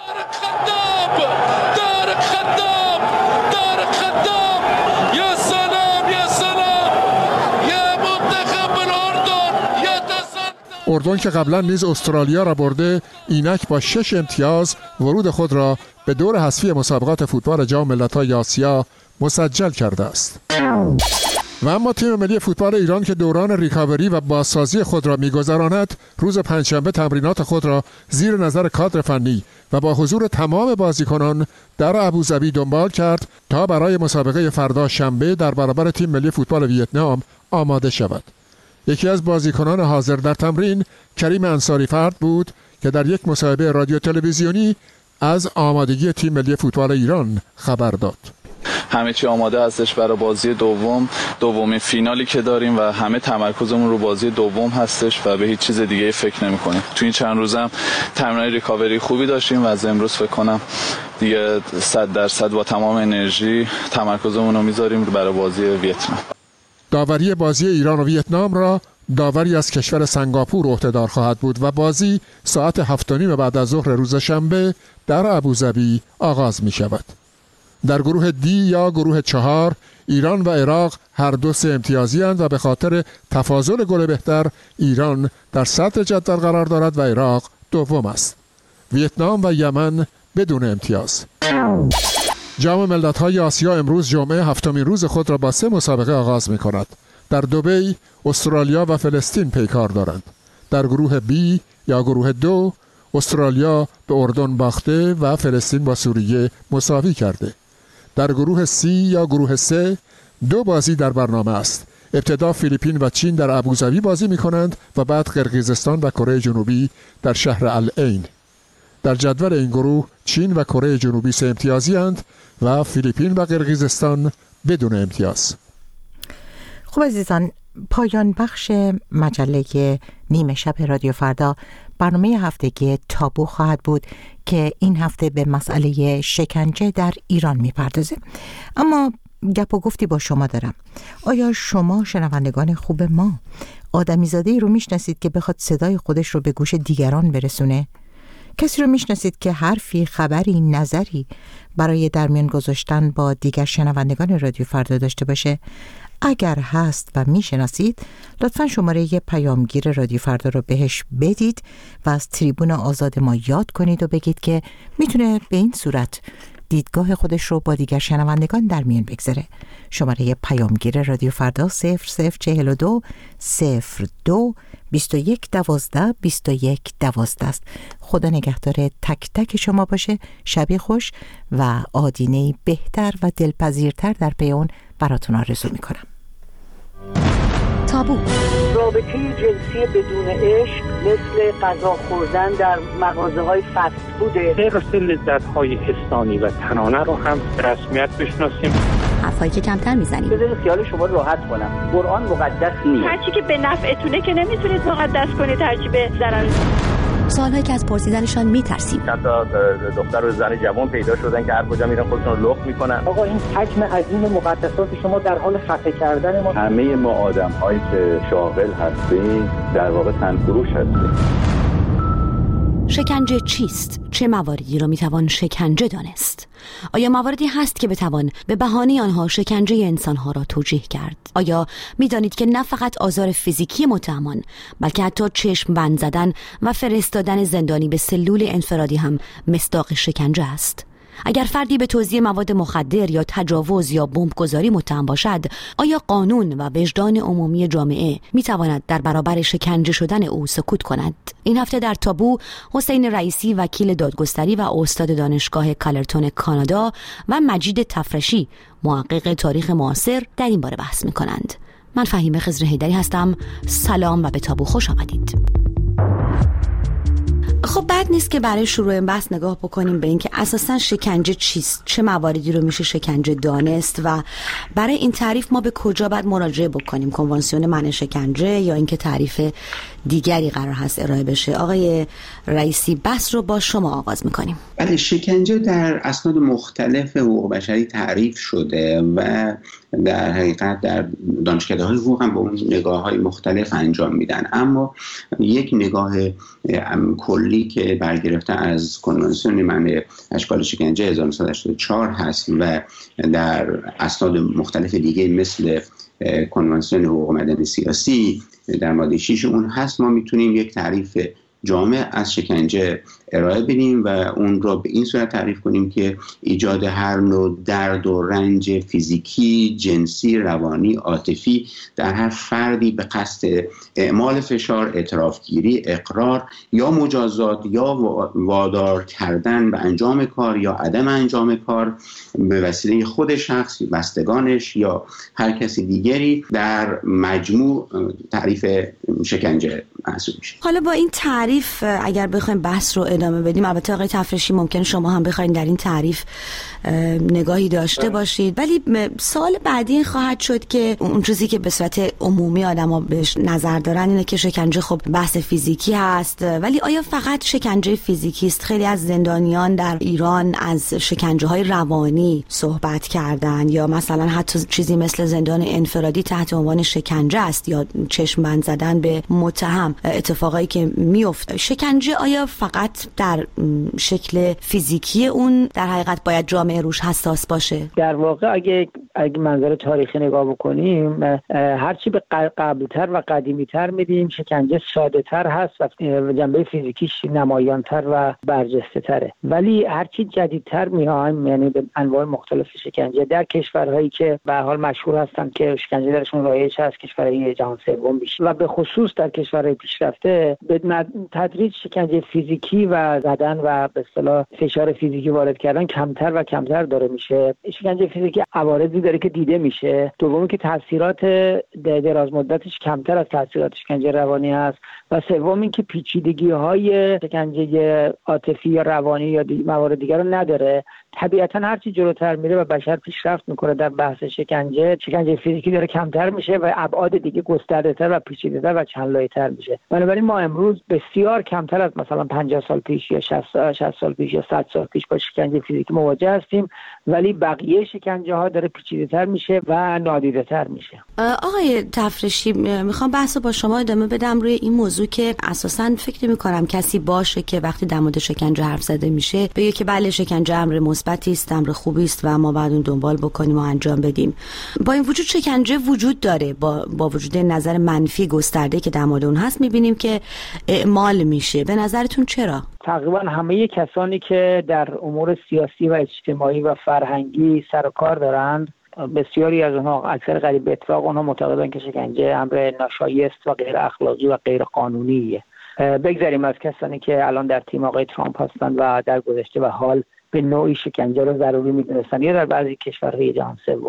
اردن که قبلا نیز استرالیا را برده، اینک با 6 امتیاز ورود خود را به دور حذفی مسابقات فوتبال جام ملت‌های آسیا مسجل کرده است. و اما تیم ملی فوتبال ایران که دوران ریکاوری و بازسازی خود را می‌گذراند، روز پنجشنبه تمرینات خود را زیر نظر کادر فنی و با حضور تمام بازیکنان در ابوظبی دنبال کرد تا برای مسابقه فردا شنبه در برابر تیم ملی فوتبال ویتنام آماده شود. یکی از بازیکنان حاضر در تمرین کریم انصاری فرد بود که در یک مصاحبه رادیو تلویزیونی از آمادگی تیم ملی فوتبال ایران خبر داد.
همه چی آماده هستش برای بازی دومین فینالی که داریم و همه تمرکزمون رو بازی دوم هستش و به هیچ چیز دیگه فکر نمی‌کنیم. تو این چند روزم تمرینای ریکاوری خوبی داشتیم و از امروز فکر کنم دیگه 100% با تمام انرژی تمرکزمون رو میذاریم برای بازی ویتنام.
داوری بازی ایران و ویتنام را داوری از کشور سنگاپور عهده‌دار خواهد بود و بازی ساعت 7:30 بعد از ظهر روز شنبه در ابوظبی آغاز می شود. در گروه دی یا گروه 4 ایران و عراق هر دو 3 امتیازی اند و به خاطر تفاضل گل بهتر ایران در صدر جدول قرار دارد و عراق دوم است. ویتنام و یمن بدون امتیاز. جام ملت‌های آسیا امروز جمعه 7مین روز خود را با 3 مسابقه آغاز می کند. در دبی استرالیا و فلسطین پیکار دارند. در گروه بی یا گروه 2 استرالیا به اردن باخته و فلسطین با سوریه مساوی کرده. در گروه سی یا گروه 3 2 بازی در برنامه است. ابتدا فیلیپین و چین در ابوظبی بازی می کنند و بعد قرقیزستان و کره جنوبی در شهر العین. در جدول این گروه چین و کره جنوبی 3 امتیازی اند و فیلیپین و قرقیزستان بدون امتیاز.
خب عزیزان، پایان بخش مجله نیمه شب رادیو فردا برنامه هفتگی تابو خواهد بود که این هفته به مسئله شکنجه در ایران میپردازه. اما گپ و گفتی با شما دارم. آیا شما شنوندگان خوب ما آدمیزاده‌ای رو میشناسید که بخواد صدای خودش رو به گوش دیگران برسونه؟ کسی رو میشناسید که حرفی، خبری، نظری برای در میان گذاشتن با دیگر شنوندگان رادیو فردا داشته باشه؟ اگر هست و میشناسید، لطفاً شماره پیامگیر رادیو فردا رو بهش بدید و از تریبون آزاد ما یاد کنید و بگید که میتونه به این صورت دیدگاه خودش رو با دیگر شنوندگان در میان بگذاره. شماره پیامگیر رادیو فردا 0042 02 21 12 21 12 است. خدا نگهدار تک تک شما باشه. شبی خوش و آدینه‌ای بهتر و دلپذیرتر در پی اون براتون آرزو میکنم.
تابو.
رابطه جنسی بدون عشق مثل غذا خوردن در مغازه‌های فست فوده.
حرص لذت‌های حسانی و تنانه رو هم رسمیت بشناسیم.
حرفایی که کمتر میزنیم.
بذارید خیال شما راحت کنم. قرآن مقدس نیست.
هرچی که به نفعتونه که نمیتونید مقدس کنید، هرچی به ضرر.
سوالهایی که از پرسیدنشان میترسیم.
چند تا دختر و زن جوان پیدا شدن که هر کجا میرن خودشون رو لخت میکنن.
آقا این حجم عظیم مقدسات شما در حال خفه کردن ما.
همه ما آدم‌هایی که شاغل هستیم در واقع تنفروش هستیم.
شکنجه چیست؟ چه مواردی را میتوان شکنجه دانست؟ آیا مواردی هست که بتوان به بهانه آنها شکنجه انسانها را توجیه کرد؟ آیا میدانید که نه فقط آزار فیزیکی متهمان، بلکه حتی چشم بند زدن و فرستادن زندانی به سلول انفرادی هم مصداق شکنجه است؟ اگر فردی به توزیع مواد مخدر یا تجاوز یا بمبگذاری متهم باشد، آیا قانون و وجدان عمومی جامعه میتواند در برابر شکنجه شدن او سکوت کند؟ این هفته در تابو، حسین رئیسی وکیل دادگستری و استاد دانشگاه کالرتون کانادا و مجید تفرشی محقق تاریخ معاصر در این باره بحث میکنند. من فهیمه خضر حیدری هستم. سلام و به تابو خوش آمدید. خب بد نیست که برای شروع این بحث نگاه بکنیم به اینکه اساساً شکنجه چیست، چه مواردی رو میشه شکنجه دانست و برای این تعریف ما به کجا باید مراجعه بکنیم؟ کنوانسیون منع شکنجه یا اینکه تعریف دیگری قرار هست ارائه بشه؟ آقای رئیسی، بحث رو با شما آغاز میکنیم.
بله، شکنجه در اسناد مختلف حقوق بشری تعریف شده و در حقیقت در دانشکده‌های حقوق هم به اون نگاه‌های مختلف انجام میدن، اما یک نگاه کلی که برگرفته از کنوانسیون منع اشکال شکنجه 1984 هست و در اسناد مختلف دیگه مثل کنوانسیون حقوق مدنی سیاسی در ماده 6 اون هست، ما میتونیم یک تعریف جامع از شکنجه ارائه بدیم و اون را به این صورت تعریف کنیم که ایجاد هر نوع درد و رنج فیزیکی، جنسی، روانی، عاطفی در هر فردی به قصد اعمال فشار، اعترافگیری، اقرار یا مجازات یا وادار کردن به انجام کار یا عدم انجام کار به وسیله خود شخص، بستگانش یا هر کسی دیگری در مجموع تعریف شکنجه محسوب میشه.
حالا با این تعریف اگر بخوایم بحث رو ادامه بدیم، البته آقای تفرشی ممکنه شما هم بخواید در این تعریف نگاهی داشته باشید، ولی سوال بعدی این خواهد شد که اون چیزی که به صورت عمومی آدما بهش نظر دارن اینه که شکنجه خب بحث فیزیکی هست، ولی آیا فقط شکنجه فیزیکی است؟ خیلی از زندانیان در ایران از شکنجه‌های روانی صحبت کردن یا مثلا حتی چیزی مثل زندان انفرادی تحت عنوان شکنجه است یا چشم بند زدن به متهم، اتفاقایی که میفته. شکنجه آیا فقط در شکل فیزیکی اون در حقیقت باید جامعه روش حساس باشه؟
در واقع اگه منظر تاریخی نگاه بکنیم، هرچی به قبلتر و قدیمیتر میدیم شکنجه ساده تر هست و جنبه فیزیکیش نمایانتر و برجسته تره، ولی هرچی جدیدتر میایم، یعنی به انواع مختلف شکنجه در کشورهایی که به هر حال مشهور هستن که شکنجه درشون رایج هست، کشورهای جهان سوم میشه و به خصوص در کشورهای پیشرفته به تدریج شکنجه فیزیکی و زدن و به اصطلاح فشار فیزیکی وارد کردن کمتر و کمتر داره میشه. شکنجه فیزیکی عوارضی داره که دیده میشه، دومی که تاثیرات دراز مدتش کمتر از تاثیرات شکنجه روانی هست و سوم این که پیچیدگی های شکنجه عاطفی یا روانی یا موارد دیگر رو نداره طبیعتا هرچی جلوتر میره و بشر پیشرفت میکنه در بحث شکنجه فیزیکی داره کمتر میشه و ابعاد دیگه گسترده‌تر و پیچیده‌تر و چند لایه‌تر میشه. بنابراین ما امروز بسیار کمتر از مثلا 50 سال پیش یا 60 سال پیش یا 100 سال پیش با شکنجه فیزیکی مواجه هستیم، ولی بقیه شکنجه ها داره پیچیده‌تر میشه و نادیده‌تر میشه.
آقای تفرشی، میخوام بحثو با شما ادامه بدم روی این موضوع که اساساً فکر نمی‌کنم کسی باشه که وقتی در مورد شکنجه حرف زده میشه بگه که بله شکنجه امر مثبتی است، امر خوبی است و ما باید اون دنبال بکنیم و انجام بدیم. با این وجود شکنجه وجود داره، با وجود نظر منفی گسترده که در مورد اون هست می‌بینیم که اعمال میشه. به نظرتون چرا؟
تقریبا همه کسانی که در امور سیاسی و اجتماعی و فرهنگی سر و کار دارند، بسیاری از اونها اکثر قریب به اتفاق اونها معتقدن که شکنجه امر ناشایست و غیر اخلاقی و غیر قانونیه. بگذاریم از کسانی که الان در تیم آقای ترامپ هستند و در گذشته و حال به نوعی شکنجه رو ضروری می‌دونستن یا در بعضی کشورهای جهان سوم،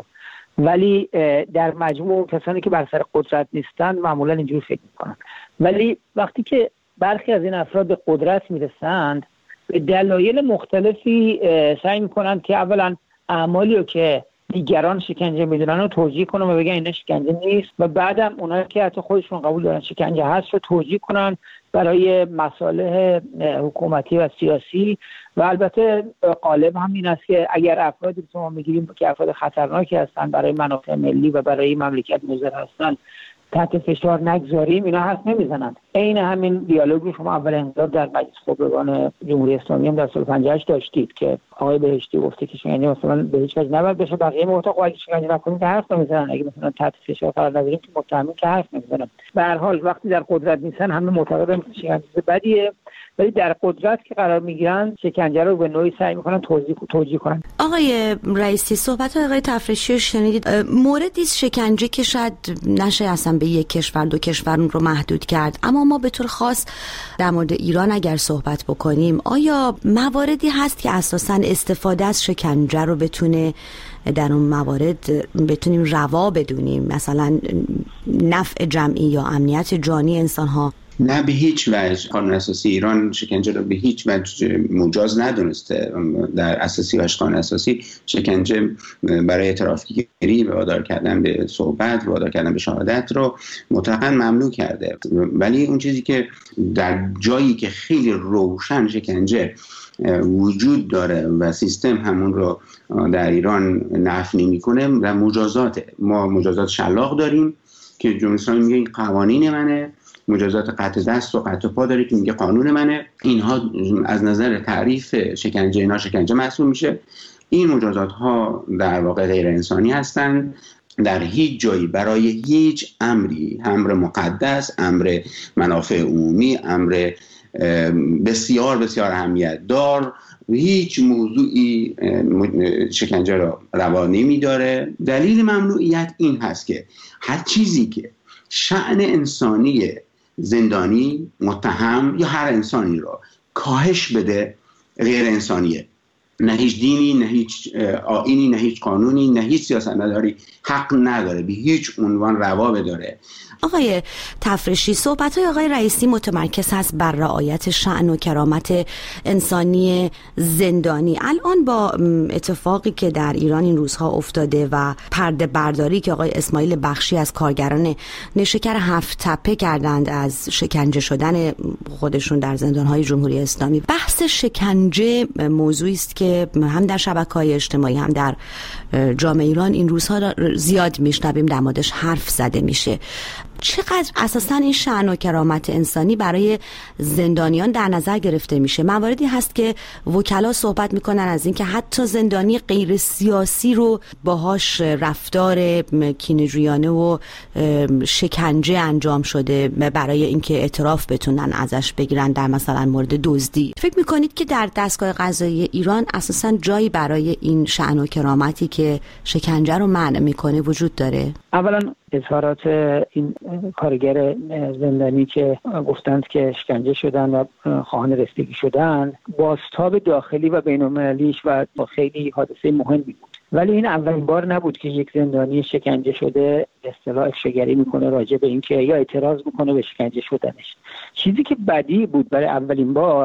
ولی در مجموع کسانی که بر سر قدرت نیستند معمولا اینجوری فکر می‌کنن. ولی وقتی که برخی از این افراد به قدرت میرسند به دلایل مختلفی سعی می‌کنند که اولا اعمالی رو که دیگران شکنجه میدونن رو توجیه کنن و بگن این شکنجه نیست، و بعدم اونایی که حتی خودشون قبول دارن شکنجه هست رو توجیه کنن برای مصالح حکومتی و سیاسی. و البته غالب هم این است که اگر افرادی که ما میگیریم که افراد خطرناکی هستن برای منافع ملی و برای مملکت مضر هستن تحت فشار نگذاریم، اینا حرف نمیزنند. عین همین دیالوگی شما اول انقلاب در مجلس خبرگان جمهوری اسلامی هم در سال 58 داشتید که آقای بهشتی گفته که شکنجه مثلا به هیچ وجه نباید بشه، بقیه معتقد اگه شکنجه نکنیم که حرف نمیزنن، اگه مثلا تحت فشار قرار نگیریم که متهمین که حرف نمیزنن. به هر حال وقتی در قدرت نیستن همه معتقدن که شکنجه بدیه، ولی در قدرت که قرار میگیرن شکنجه رو به نوعی سعی میکنن توجیه کنن.
آقای رئیسی، صحبت آقای تفرشی رو شنیدید. موردی شکنجه که شاید نشه اصلا به یک کشور دو کشور رو محدود کرد، اما ما به طور خاص در مورد ایران اگر صحبت بکنیم، آیا مواردی هست که اساسا استفاده از شکنجه رو بتونه در اون موارد بتونیم روا بدونیم، مثلا نفع جمعی یا امنیت جانی انسان ها؟
نه، به هیچ وجه قانون اساسی ایران شکنجه رو به هیچ وجه مجاز ندونسته. در اساسی و قانون اساسی شکنجه برای اعترافگیری و وادار کردن به صحبت و وادار کردن به شهادت رو مطلقاً ممنوع کرده. ولی اون چیزی که در جایی که خیلی روشن شکنجه وجود داره و سیستم همون رو در ایران نفی نمی‌کنه در مجازات. ما مجازات شلاق داریم که جمهوری اسلامی میگه این قوانین منه، مجازات قطع دست و قطع پا داره که میگه قانون منه. اینها از نظر تعریف شکنجه اینا شکنجه محسوب میشه. این مجازات ها در واقع غیر انسانی هستند. در هیچ جایی برای هیچ امری، امر مقدس، امر منافع عمومی، امر بسیار بسیار اهمیت دار، هیچ موضوعی شکنجه را روا نمی‌داره. دلیل ممنوعیت این هست که هر چیزی که شأن انسانی زندانی، متهم یا هر انسانی را کاهش بده غیر انسانیه. نه هیچ دینی، نه هیچ آیینی، نه هیچ قانونی، نه هیچ سیاستمداری حق نداره به هیچ عنوان روا بداره.
آقای تفرشی، صحبت‌های آقای رئیسی متمرکز هست بر رعایت شأن و کرامت انسانی زندانی. الان با اتفاقی که در ایران این روزها افتاده و پرده برداری که آقای اسماعیل بخشی از کارگران نیشکر 7 تپه کردند از شکنجه شدن خودشون در زندان‌های جمهوری اسلامی، بحث شکنجه موضوعی است که هم در شبکه‌های اجتماعی هم در جامعه ایران این روزها زیاد میشنویم در موردش حرف زده میشه. چقدر اساساً این شأن و کرامت انسانی برای زندانیان در نظر گرفته میشه؟ مواردی هست که وکلا صحبت میکنن از این که حتی زندانی غیر سیاسی رو باهاش رفتار کینه‌جویانه و شکنجه انجام شده برای اینکه اعتراف بتونن ازش بگیرن در مثلا مورد دزدی. فکر میکنید که در دستگاه قضایی ایران اساساً جایی برای این شأن و کرامتی که شکنجه رو منع میکنه وجود داره؟
اولا اظهارات این کارگر زندانی که گفتند که شکنجه شدن و خواهان رسیدگی شدن بازتاب داخلی و بین‌المللیش و خیلی حادثه مهمی بود، ولی این اولین بار نبود که یک زندانی شکنجه شده اصطلاح افشاگری میکنه راجع به این که یا اعتراض میکنه به شکنجه شدنش. چیزی که بدی بود برای اولین بار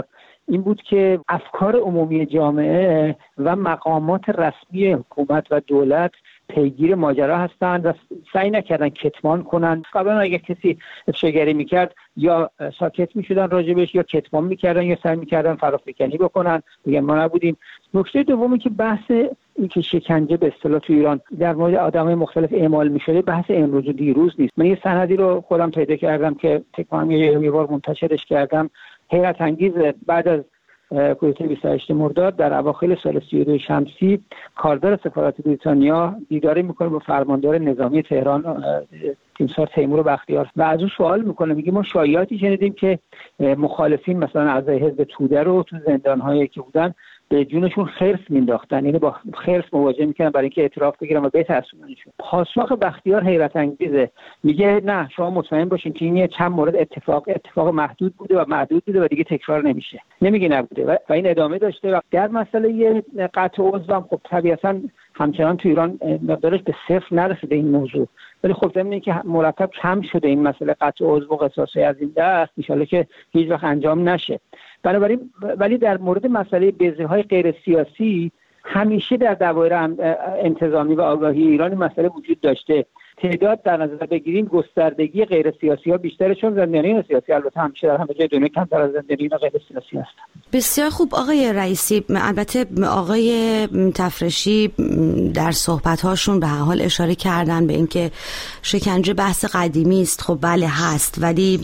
این بود که افکار عمومی جامعه و مقامات رسمی حکومت و دولت پیگیر ماجرا هستند و سعی نکردن کتمان کنن. قبلا اگه کسی افشاگری میکرد یا ساکت میشدن راجبش یا کتمان میکردن یا سعی میکردن فرافکنی بکنن، بگن ما نبودیم. نکته دومی که بحث این که شکنجه به اصطلاح تو ایران در مورد آدمای مختلف اعمال میشده بحث امروز و دیروز نیست. من یه سندی رو خودم پیدا کردم که تکرارا یه بار منتشرش کردم، حیرت انگیز. بعد از کودتای 28 مرداد در اواخر سال 32 شمسی کاردار سفارت بریتانیا دیداری میکنه با فرماندار نظامی تهران تیمسار تیمور بختیار و از اون سوال میکنه، میگه ما شایعاتی شنیدیم که مخالفین مثلا اعضای حزب توده رو تو زندان‌هایی که بودن به جونشون خرس مینداختن، یعنی با خرس مواجه میکنن برای اینکه اعتراف بگیرن و بترسوننشون. پاسخ بختیار حیرت انگیزه، میگه نه شما مطمئن باشین که این چند مورد اتفاق محدود بوده و دیگه تکرار نمیشه. نمیگه نبوده و این ادامه داشته. و در مسئله قطع عضو هم خب طبیعتاً همچنان تو ایران مقدارش به صفر نرسیده این موضوع، ولی خب ضمن که مرتب کم شده این مسئله قطع عضو و قصاصی از این دست، ان شاءالله که هیچ وقت انجام نشه. بنابراین ولی در مورد مسئله بزی‌های غیر سیاسی همیشه در دوایر انتظامی و آگاهی ایران مسئله وجود داشته. تعداد در نظر بگیریم گستردگی غیر سیاسی ها بیشتره، چون زندانیان سیاسی البته همیشه در همه جای دنیا کمتر از زندانیان غیر سیاسی هستن.
بسیار خوب آقای رئیسی. البته آقای تفرشی در صحبت‌هاشون به هر حال اشاره کردن به اینکه شکنجه بحث قدیمی است. خب بله هست، ولی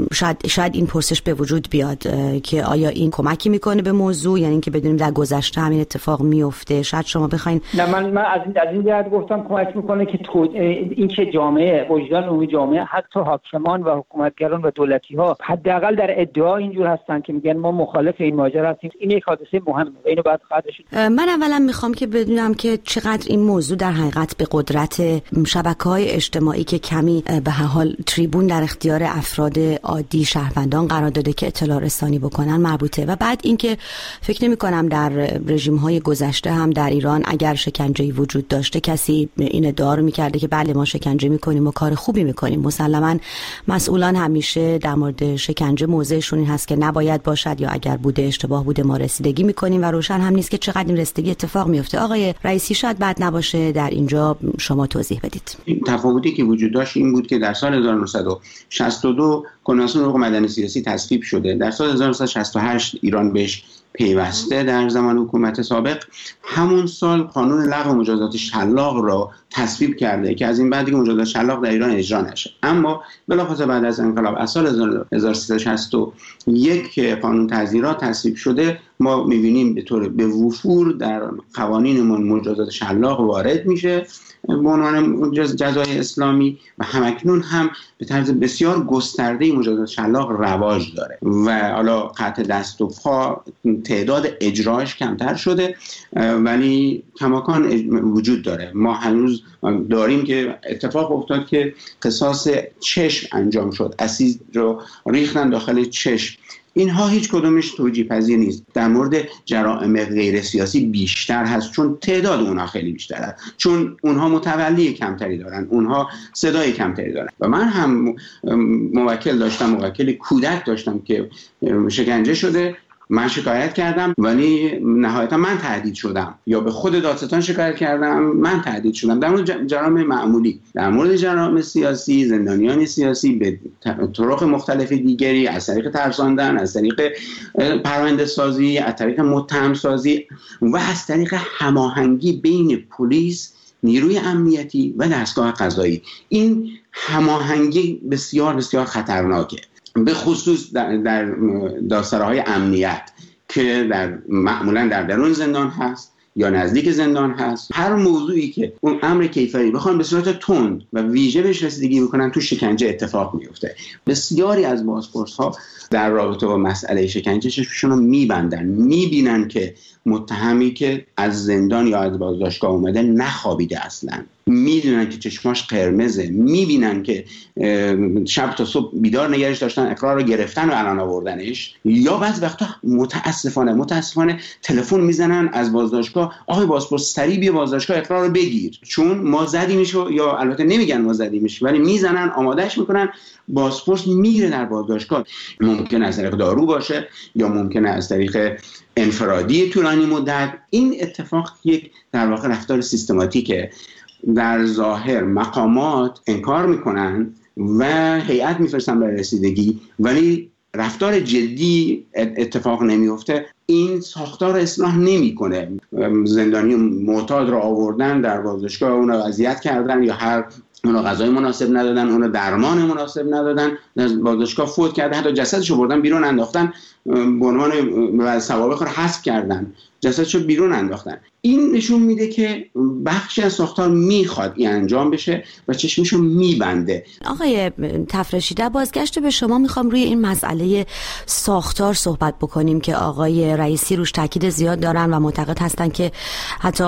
شاید این پرسش به وجود بیاد که آیا این کمکی میکنه به موضوع، یعنی اینکه بدونیم در گذشته همین اتفاق میفته. شاید شما بخواید.
نه من از این جهت گفتم کمک میکنه که این که جامعه، وجدان عمومی جامعه، حتی حاکمان و حکومتگران و دولتی‌ها حداقل در ادعا اینجور هستن که میگن ما مخالف این ماجرا هستیم. این یک حادثه مهمه، اینو باید قدرش.
من اولا میخوام که بدونم که چقدر این موضوع در حقیقت به قدرت شبکه‌های اجتماعی که کمی به هر حال تریبون در اختیار افراد عادی شهروندان قرار داده که اطلاع رسانی بکنن مربوطه. و بعد اینکه فکر نمی‌کنم در رژیم‌های گذشته هم در ایران اگر شکنجه‌ای وجود داشته کسی این ادعا رو می‌کرده که بله ما شکنجه میکنیم و کار خوبی میکنیم. مسلماً مسئولان همیشه در مورد شکنجه موضعشون این هست که نباید باشد، یا اگر بوده اشتباه بوده ما رسیدگی میکنیم و روشن هم نیست که چقدر این رسیدگی اتفاق میفته. آقای رئیسی شاید بد نباشه در اینجا شما توضیح بدید.
تفاوتی که وجود داشت این بود که در سال 1962 کنوانسیون حقوق مدنی سیاسی تصویب شده، در سال 1968 ایران بهش پیوسته در زمان حکومت سابق. همون سال قانون لغو مجازات شلاق را تصویب کرده که از این بعد دیگه مجازات شلاق در ایران اجرا نشه. اما بلافاصله بعد از انقلاب از سال 1361 که قانون تعزیرات تصویب شده، ما می‌بینیم به طور به وفور در قوانینمون مجازات شلاق وارد میشه به عنوان جزای اسلامی و همکنون هم به طرز بسیار گسترده مجازات شلاق رواج داره و حالا قطع دست و پا تعداد اجراش کمتر شده ولی کماکان وجود داره. ما هنوز داریم که اتفاق افتاد که قصاص چشم انجام شد، اسید رو ریختن داخل چشم. اینها هیچ کدومش توجیه پذیر نیست. در مورد جرائم غیر سیاسی بیشتر هست، چون تعداد اونها خیلی بیشتر هست، چون اونها متولی کمتری دارن، اونها صدای کمتری دارن. و من هم موکل کودک داشتم که شکنجه شده، من شکایت کردم ولی نهایتا من تهدید شدم، یا به خود دادستان شکایت کردم من تهدید شدم. در مورد جرائم معمولی، در مورد جرائم سیاسی، زندانیان سیاسی به طرق مختلف دیگری، از طریق ترساندن، از طریق پرونده سازی، از طریق متهم سازی و از طریق هماهنگی بین پلیس، نیروی امنیتی و دستگاه قضایی، این هماهنگی بسیار بسیار خطرناکه، به خصوص در دادسراهای امنیت که معمولا در درون زندان هست یا نزدیک زندان هست. هر موضوعی که اون امر کیفری بخوان به صورت تند و ویژه بهش رسیدگی بکنن تو شکنجه اتفاق میفته. بسیاری از بازپرس‌ها در رابطه با مسئله شکنجه چشمشون رو میبینن که متهمی که از زندان یا از بازداشتگاه اومده نخوابیده اصلا میدونن که چشماش قرمزه، میبینن که شب تا صبح بیدار نگرش داشتن، اقرار رو گرفتن و الان آوردنش، یا بعضی وقتا متاسفانه تلفن میزنن از بازداشتگاه، آقای بازپرس سریع بیا بازداشتگاه اقرار رو بگیر چون ما زدیمش، یا البته نمیگن ما زدیمش ولی میزنن آمادهش میکنن، بازپرس میگیره در بازداشتگاه. ممکن از طریق دارو باشه یا ممکن از طریق انفرادی طولانی مدت. این اتفاق یک در واقع رفتار سیستماتیکه. در ظاهر مقامات انکار میکنن و هیئت میفرستن برای رسیدگی، ولی رفتار جدی اتفاق نمیفته. این ساختار اصلاح نمیکنه. زندانی معتاد را آوردن در بازداشتگاه، اون را اذیت کردن یا هر اون غذای مناسب ندادن، اون درمان مناسب ندادن، در بازداشتگاه فوت کرده، حتی جسدشو بردن بیرون انداختن، به عنوان سوابق رو حذف کردن، جسدشو بیرون انداختن. این نشون میده که بخشی از ساختار میخواد این انجام بشه و چشمشو میبنده.
آقای تفرشی، در بازگشت به شما میخوام روی این مسئله ساختار صحبت بکنیم که آقای رئیسی روش تاکید زیاد دارن و معتقد هستن که حتی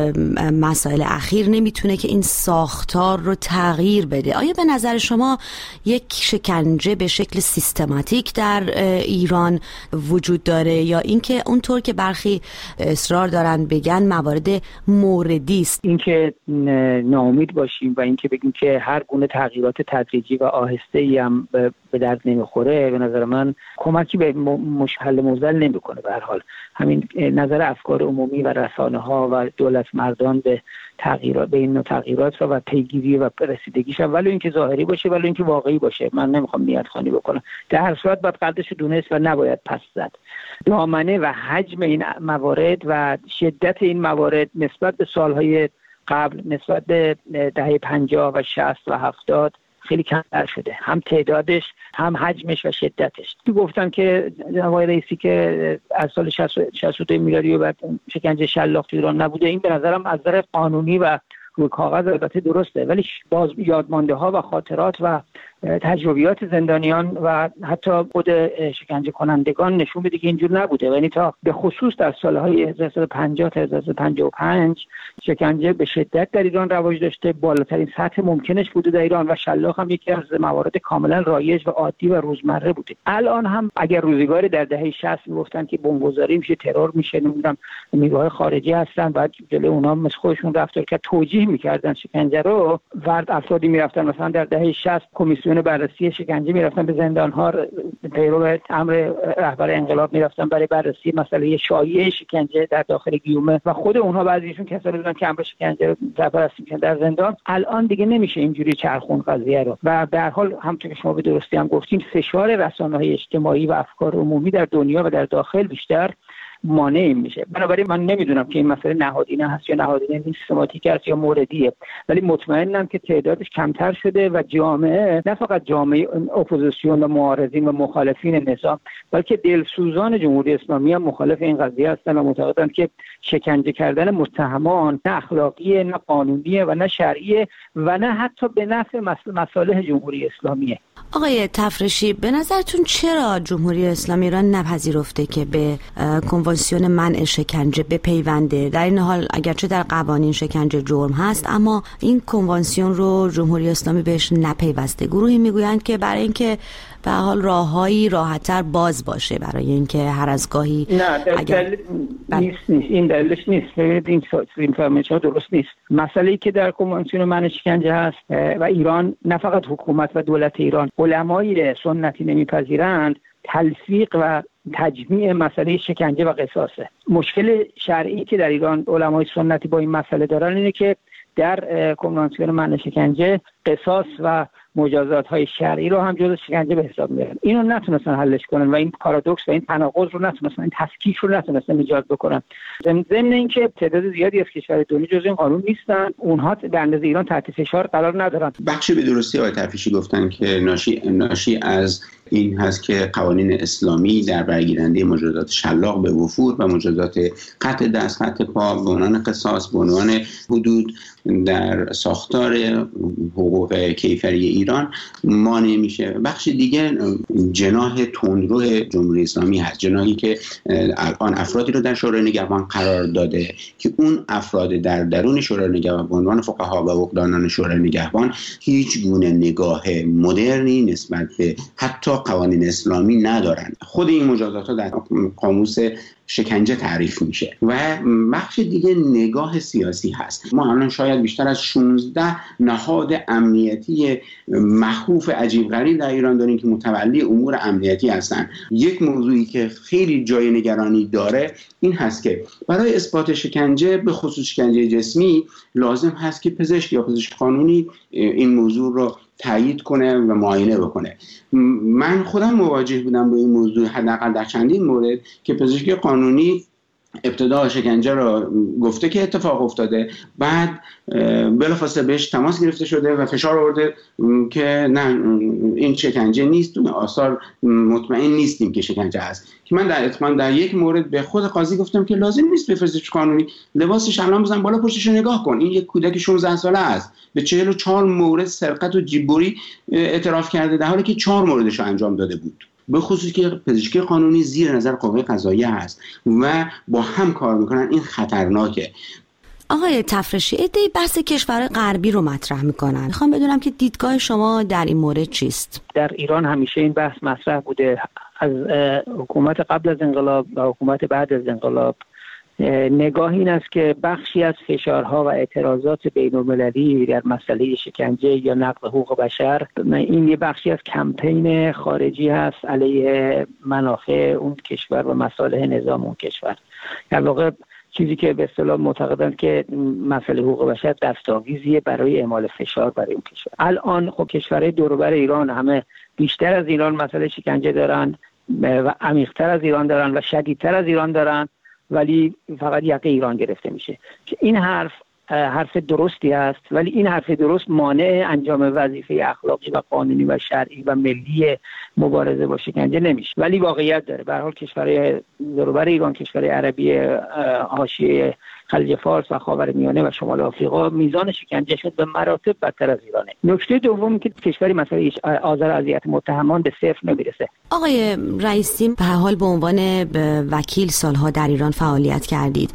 مسائل اخیر نمیتونه که این ساختار رو تغییر بده. آیا به نظر شما یک شکنجه به شکل سیستماتیک در ایران وجود داره یا اینکه اونطور که برخی اصرار دارن بگن موارد موردی است؟
اینکه ناامید باشیم و اینکه بگیم که هر گونه تغییرات تدریجی و آهسته‌ای هم به درد نمیخوره، به نظر من کمکی به حل معضل نمیکنه. به هر حال همین نظر افکار عمومی و رسانه‌ها و دولت مردان به تغییرات، به این نوع تغییرات را و پیگیری و رسیدگیش، ولی اینکه ظاهری باشه ولی اینکه واقعی باشه. من نمیخوام نیت خوانی بکنم. در هر صورت باید قدرش دونست و نباید پس زد. دامنه و حجم این موارد و شدت این موارد نسبت به سالهای قبل، نسبت به دهه 50 و 60 و 70 خیلی کمتر شده، هم تعدادش هم حجمش و شدتش. گفتم که آقای رئیسی که از سال 62 میلادی و بعد شکنجه شلاق تو ایران نبوده، این به نظرم از نظر قانونی و روی کاغذ البته درسته، ولی باز یادمانده ها و خاطرات و تجربیات زندانیان و حتی خود شکنجه کنندگان نشون میده که اینجور نبوده. یعنی تا به خصوص در سالهای 1950 تا 1955 شکنجه به شدت در ایران رواج داشته، بالاترین سطح ممکنش بوده در ایران و شلاق هم یکی از موارد کاملا رایج و عادی و روزمره بوده. الان هم اگر روزگاری در دهه 60 میگفتن که بمبگذاری میشه، ترور میشه، نمیدونم نیروهای خارجی هستن، بعد جلوی اونها مثل خودشون رفتار که توجیه میکردن شکنجه رو، افرادی میرفتن مثلا در دهه 60 کمیسیون بررسی شکنجه میرفتن به زندان‌ها، پیرو امر رهبر انقلاب میرفتن برای بررسی مسئله شایع شکنجه در داخل گیومه و خود اونها بعضیشون کسایی بودن که امر شکنجه بررسی می‌کردن در زندان. الان دیگه نمیشه اینجوری چرخون قضیه رو و به هر حال همونطور که شما به درستی هم گفتیم، فشار رسانه‌های اجتماعی و افکار عمومی در دنیا و در داخل بیشتر مانع میشه. بنابراین من نمیدونم که این مسئله نهادینه هست یا نهادینه نیست، سیستماتیک است یا موردیه، ولی مطمئنم که تعدادش کمتر شده و جامعه، نه فقط جامعه اپوزیسیون و معارضین و مخالفین نظام، بلکه دلسوزان جمهوری اسلامی هم مخالف این قضیه هستن و معتقدند که شکنجه کردن متهمان نه اخلاقیه، نه قانونیه و نه شرعیه و نه حتی به نفع مصالح جمهوری اسلامیه.
آقای تفرشی، به نظرتون چرا جمهوری اسلامی ایران نپذیرفته که به کنوانسیون منع شکنجه بپیونده؟ در این حال اگرچه در قوانین شکنجه جرم هست، اما این کنوانسیون رو جمهوری اسلامی بهش نپیوسته. گروهی میگویند که برای اینکه به حال راههایی راحت‌تر باز باشه، برای اینکه هر از گاهی
نیست. این دلیلش نیست. ببینید این اینفورمیشن درست نیست. مسئله‌ای که در کنوانسیون منع شکنجه هست و ایران، نه فقط حکومت و دولت ایران، علمای سنتی نمیپذیرند، تلفیق و تجمیع مسئله شکنجه و قصاصه. مشکل شرعی که در ایران علمای سنتی با این مسئله دارن اینه که در کنوانسیون منع شکنجه قصاص و مجازات های شرعی رو هم جزء شکنجه به حساب میارن. اینو نتونستن حلش کنن و این پارادوکس و این تناقض رو نتونستن، این تفکیک رو نتونستن ایجاد بکنن. ضمن اینکه تعداد زیادی از کشورهای دنیا جزء این قانون نیستن، اونها در اندازه ایران تحت فشار قرار ندارن.
بخشی به درستی آقای تفریشی گفتن که ناشی از این هست که قوانین اسلامی در برگیرنده مجازات شلاق به وفور و مجازات قطع دست، قطع پا به عنوان قصاص، به عنوان حدود در ساختار حقوق کیفری ایران مانع میشه. بخش دیگه جناح تندرو جمهوری اسلامی هست، جناحی که الان افرادی رو در شورای نگهبان قرار داده که اون افراد در درون شورای نگهبان به عنوان فقها و وکلان شورای نگهبان هیچ گونه نگاه مدرنی نسبت به حتی قوانین اسلامی ندارن. خود این مجازات ها در قاموس شکنجه تعریف میشه. و بخش دیگه نگاه سیاسی هست. ما الان شاید بیشتر از 16 نهاد امنیتی مخوف عجیب غریب در ایران داریم که متولی امور امنیتی هستن. یک موضوعی که خیلی جای نگرانی داره این هست که برای اثبات شکنجه، به خصوص شکنجه جسمی، لازم هست که پزشک یا پزشک قانونی این موضوع رو تایید کنه و معاینه بکنه. من خودم مواجه بودم با این موضوع، حداقل در چندین مورد که پزشک قانونی ابتدا شکنجه را گفته که اتفاق افتاده، بعد بلافاصله بهش تماس گرفته شده و فشار آورده که نه این شکنجه نیست، آثار مطمئن نیستیم که شکنجه هست. که من در یک مورد به خود قاضی گفتم که لازم نیست به پزشک قانونی لباسش الان بزن بالا پشتش رو نگاه کن، این یک کودک 16 ساله است، به 44 مورد سرقت و جیببری اعتراف کرده در حالی که 4 موردش رو انجام داده بود. به خصوص که پزشکی قانونی زیر نظر قوه قضاییه هست و با هم کار میکنن، این خطرناکه.
آقای تفرشی، عده‌ای بحث کشورهای غربی رو مطرح میکنن. میخوام بدونم که دیدگاه شما در این مورد چیست؟
در ایران همیشه این بحث مطرح بوده، از حکومت قبل از انقلاب و حکومت بعد از انقلاب. نگاه این است که بخشی از فشارها و اعتراضات بین‌المللی در مسئله شکنجه یا نقض حقوق بشر، این یه بخشی از کمپین خارجی هست علیه منافع اون کشور و مصالح نظام اون کشور. در واقع چیزی که به اصطلاح معتقدند که مسئله حقوق بشر دستاویزیه برای اعمال فشار برای اون کشور. الان خب کشورهای دور و بر ایران همه بیشتر از ایران مسئله شکنجه دارن و عمیق‌تر از ایران دارن و شدیدتر از ایران دارن، ولی فقط یقه ایران گرفته میشه. که این حرف درستی است، ولی این حرف درست مانع انجام وظیفه اخلاقی و قانونی و شرعی و ملی مبارزه با شکنجه نمیشه. ولی واقعیت داره، به هر حال کشورهای دور و بر ایران، کشورهای عربی حاشیه خلیج فارس و خاورمیانه و شمال آفریقا، میزان شکنجه شد به مراتب بدتر از ایرانه. نکته دوم که کشوری مثلا آذر اذیت متهمان به صفر نمیرسه.
آقای رئیسی، به هر حال به عنوان وکیل سالها در ایران فعالیت کردید،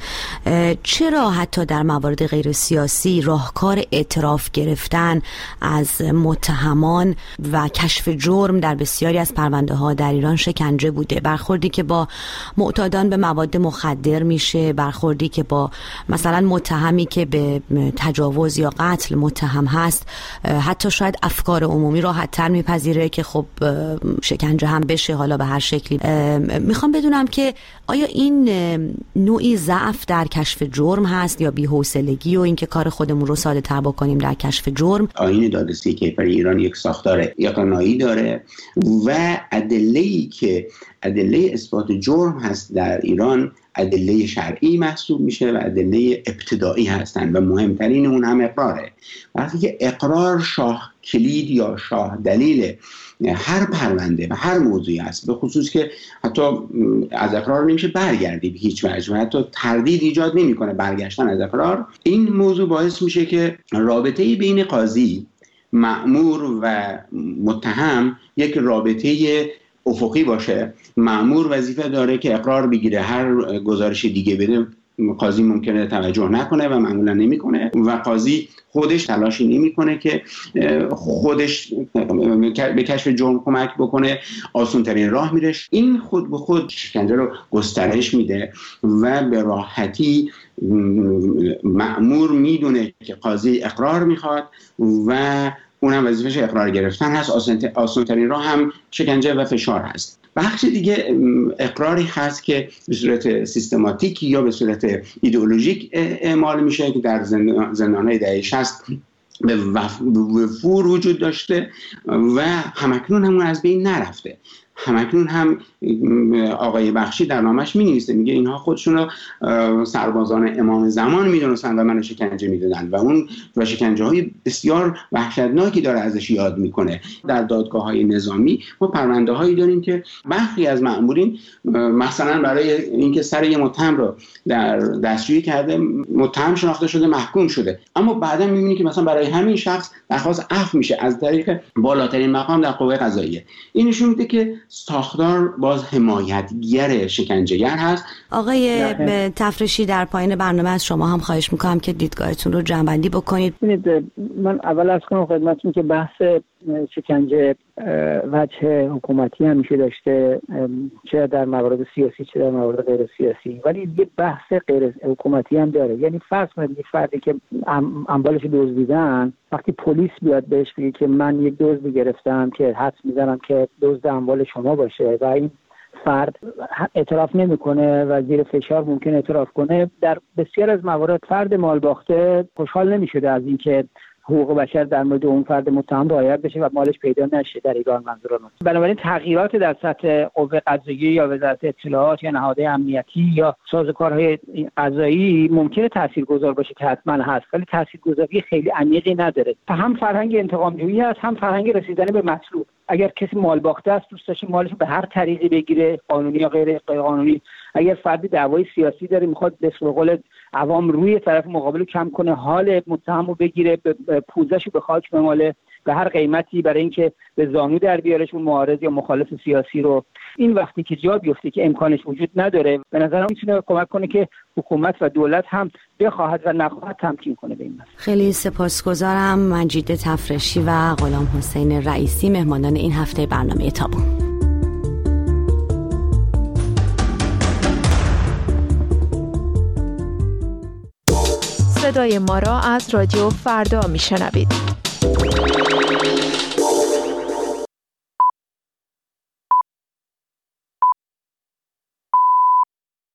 چرا حتی در موارد غیر سیاسی راهکار اعتراف گرفتن از متهمان و کشف جرم در بسیاری از پرونده ها در ایران شکنجه بوده؟ برخوردی که با معتادان به مواد مخدر میشه، برخوردی که با مثلا متهمی که به تجاوز یا قتل متهم هست، حتی شاید افکار عمومی راحت‌تر میپذیره که خب شکنجه هم بشه، حالا به هر شکلی. میخوام بدونم که آیا این نوعی ضعف در کشف جرم هست یا بی‌حوصلگی و اینکه کار خودمون رو ساده تر بکنیم در کشف جرم؟
آیین دادرسی کیفری ایران یک ساختار اقناعی داره و ادله‌ای که ادله اثبات جرم هست در ایران ادله شرعی محسوب میشه و ادله ابتدایی هستند و مهمترین اون هم اقراره. وقتی که اقرار شاه کلید یا شاه دلیل هر پرونده و هر موضوعی است، به خصوص که حتی از اقرار نمیشه برگردی به هیچ وجه و حتی تردید ایجاد نمیکنه برگشتن از اقرار، این موضوع باعث میشه که رابطه بین قاضی، مأمور و متهم یک رابطه افقی باشه. مأمور وظیفه داره که اقرار بگیره، هر گزارش دیگه بده قاضی ممکنه توجه نکنه و معمولا نمیکنه و قاضی خودش تلاشی نمیکنه که خودش به کشف جرم کمک بکنه، آسان ترین راه میره. این خود به خود شکنجه رو گسترش میده و به راحتی مأمور میدونه که قاضی اقرار میخواد و اونم وظیفش اقرار گرفتن هست. آسان ترین راه هم شکنجه و فشار هست. بخش دیگه اقراری هست که به صورت سیستماتیک یا به صورت ایدئولوژیک اعمال میشه که در زندان‌های دهه 60 به وفور وجود داشته و همکنون همون از بین نرفته. همکنون هم آقای بخشی در نامش می‌نویسه، میگه اینها خودشون رو سربازان امام زمان میدونستن و منو شکنجه میدادن و اون و شکنجه‌های بسیار وحشتناکی داره ازش یاد میکنه. در دادگاه‌های نظامی ما پرونده‌هایی داریم که برخی از مأمورین مثلا برای اینکه سر یه متهم رو در دستجویی کرده، متهم شناخته شده، محکوم شده، اما بعدا می‌بینی که مثلا برای همین شخص درخواست عفو میشه از طریق بالاترین مقام در قوه قضاییه. این نشون میده که ساختار باز حمایتگر شکنجهگر هست.
آقای تفرشی، در پایان برنامه از شما هم خواهش میکنم که دیدگاهتون رو جمع‌بندی بکنید.
من اول از کنم خدمتتون که بحث شکنجه وجه حکومتی هم میشه داشته، چه در موارد سیاسی چه در موارد غیر سیاسی، ولی یه بحث غیر حکومتی هم داره. یعنی فرض کنید یه فردی که اموالش دزدیدن، وقتی پلیس بیاد بهش بگه که من یک دزد گرفتم که حدس میزنم که دزد اموال شما باشه و این فرد اعتراف نمیکنه و زیر فشار ممکن اعتراف کنه، در بسیار از موارد فرد مال باخته خوشحال نمیشده از اینکه حقوق بشر در مورد اون فرد متهم رعایت بشه و مالش پیدا نشه در ایران. منظورم بنابراین تغییرات در سطح قوه قضاییه یا وزارت اطلاعات یا نهادهای امنیتی یا سازوکارهای قضایی ممکنه تاثیرگذار باشه که حتما هست، ولی تاثیرگذاری خیلی عمیقی نداره. هم فرهنگ انتقام‌جویی هست، هم فرهنگ رسیدن به مطلوب. اگر کسی مال باخته است دوست داشته مالش به هر طریقی بگیره، قانونی یا غیر قانونی. اگر فردی دعوای سیاسی داره میخواد به قول عوام روی طرف مقابل کم کنه، حال متهم رو بگیره، پوزش رو به خاک بماله به هر قیمتی برای اینکه به زانو در بیارش اون معارض یا مخالف سیاسی رو، این وقتی که جا بیفته که امکانش وجود نداره، به نظرم میتونه کمک کنه که حکومت و دولت هم بخواهد و نخواهد تمکین کنه به این مسئله.
خیلی سپاسگزارم. مجید تفرشی و غلام حسین رئیسی مهمانان این هفته برنامه تابو.
صدای ما را از رادیو فردا میشنوید.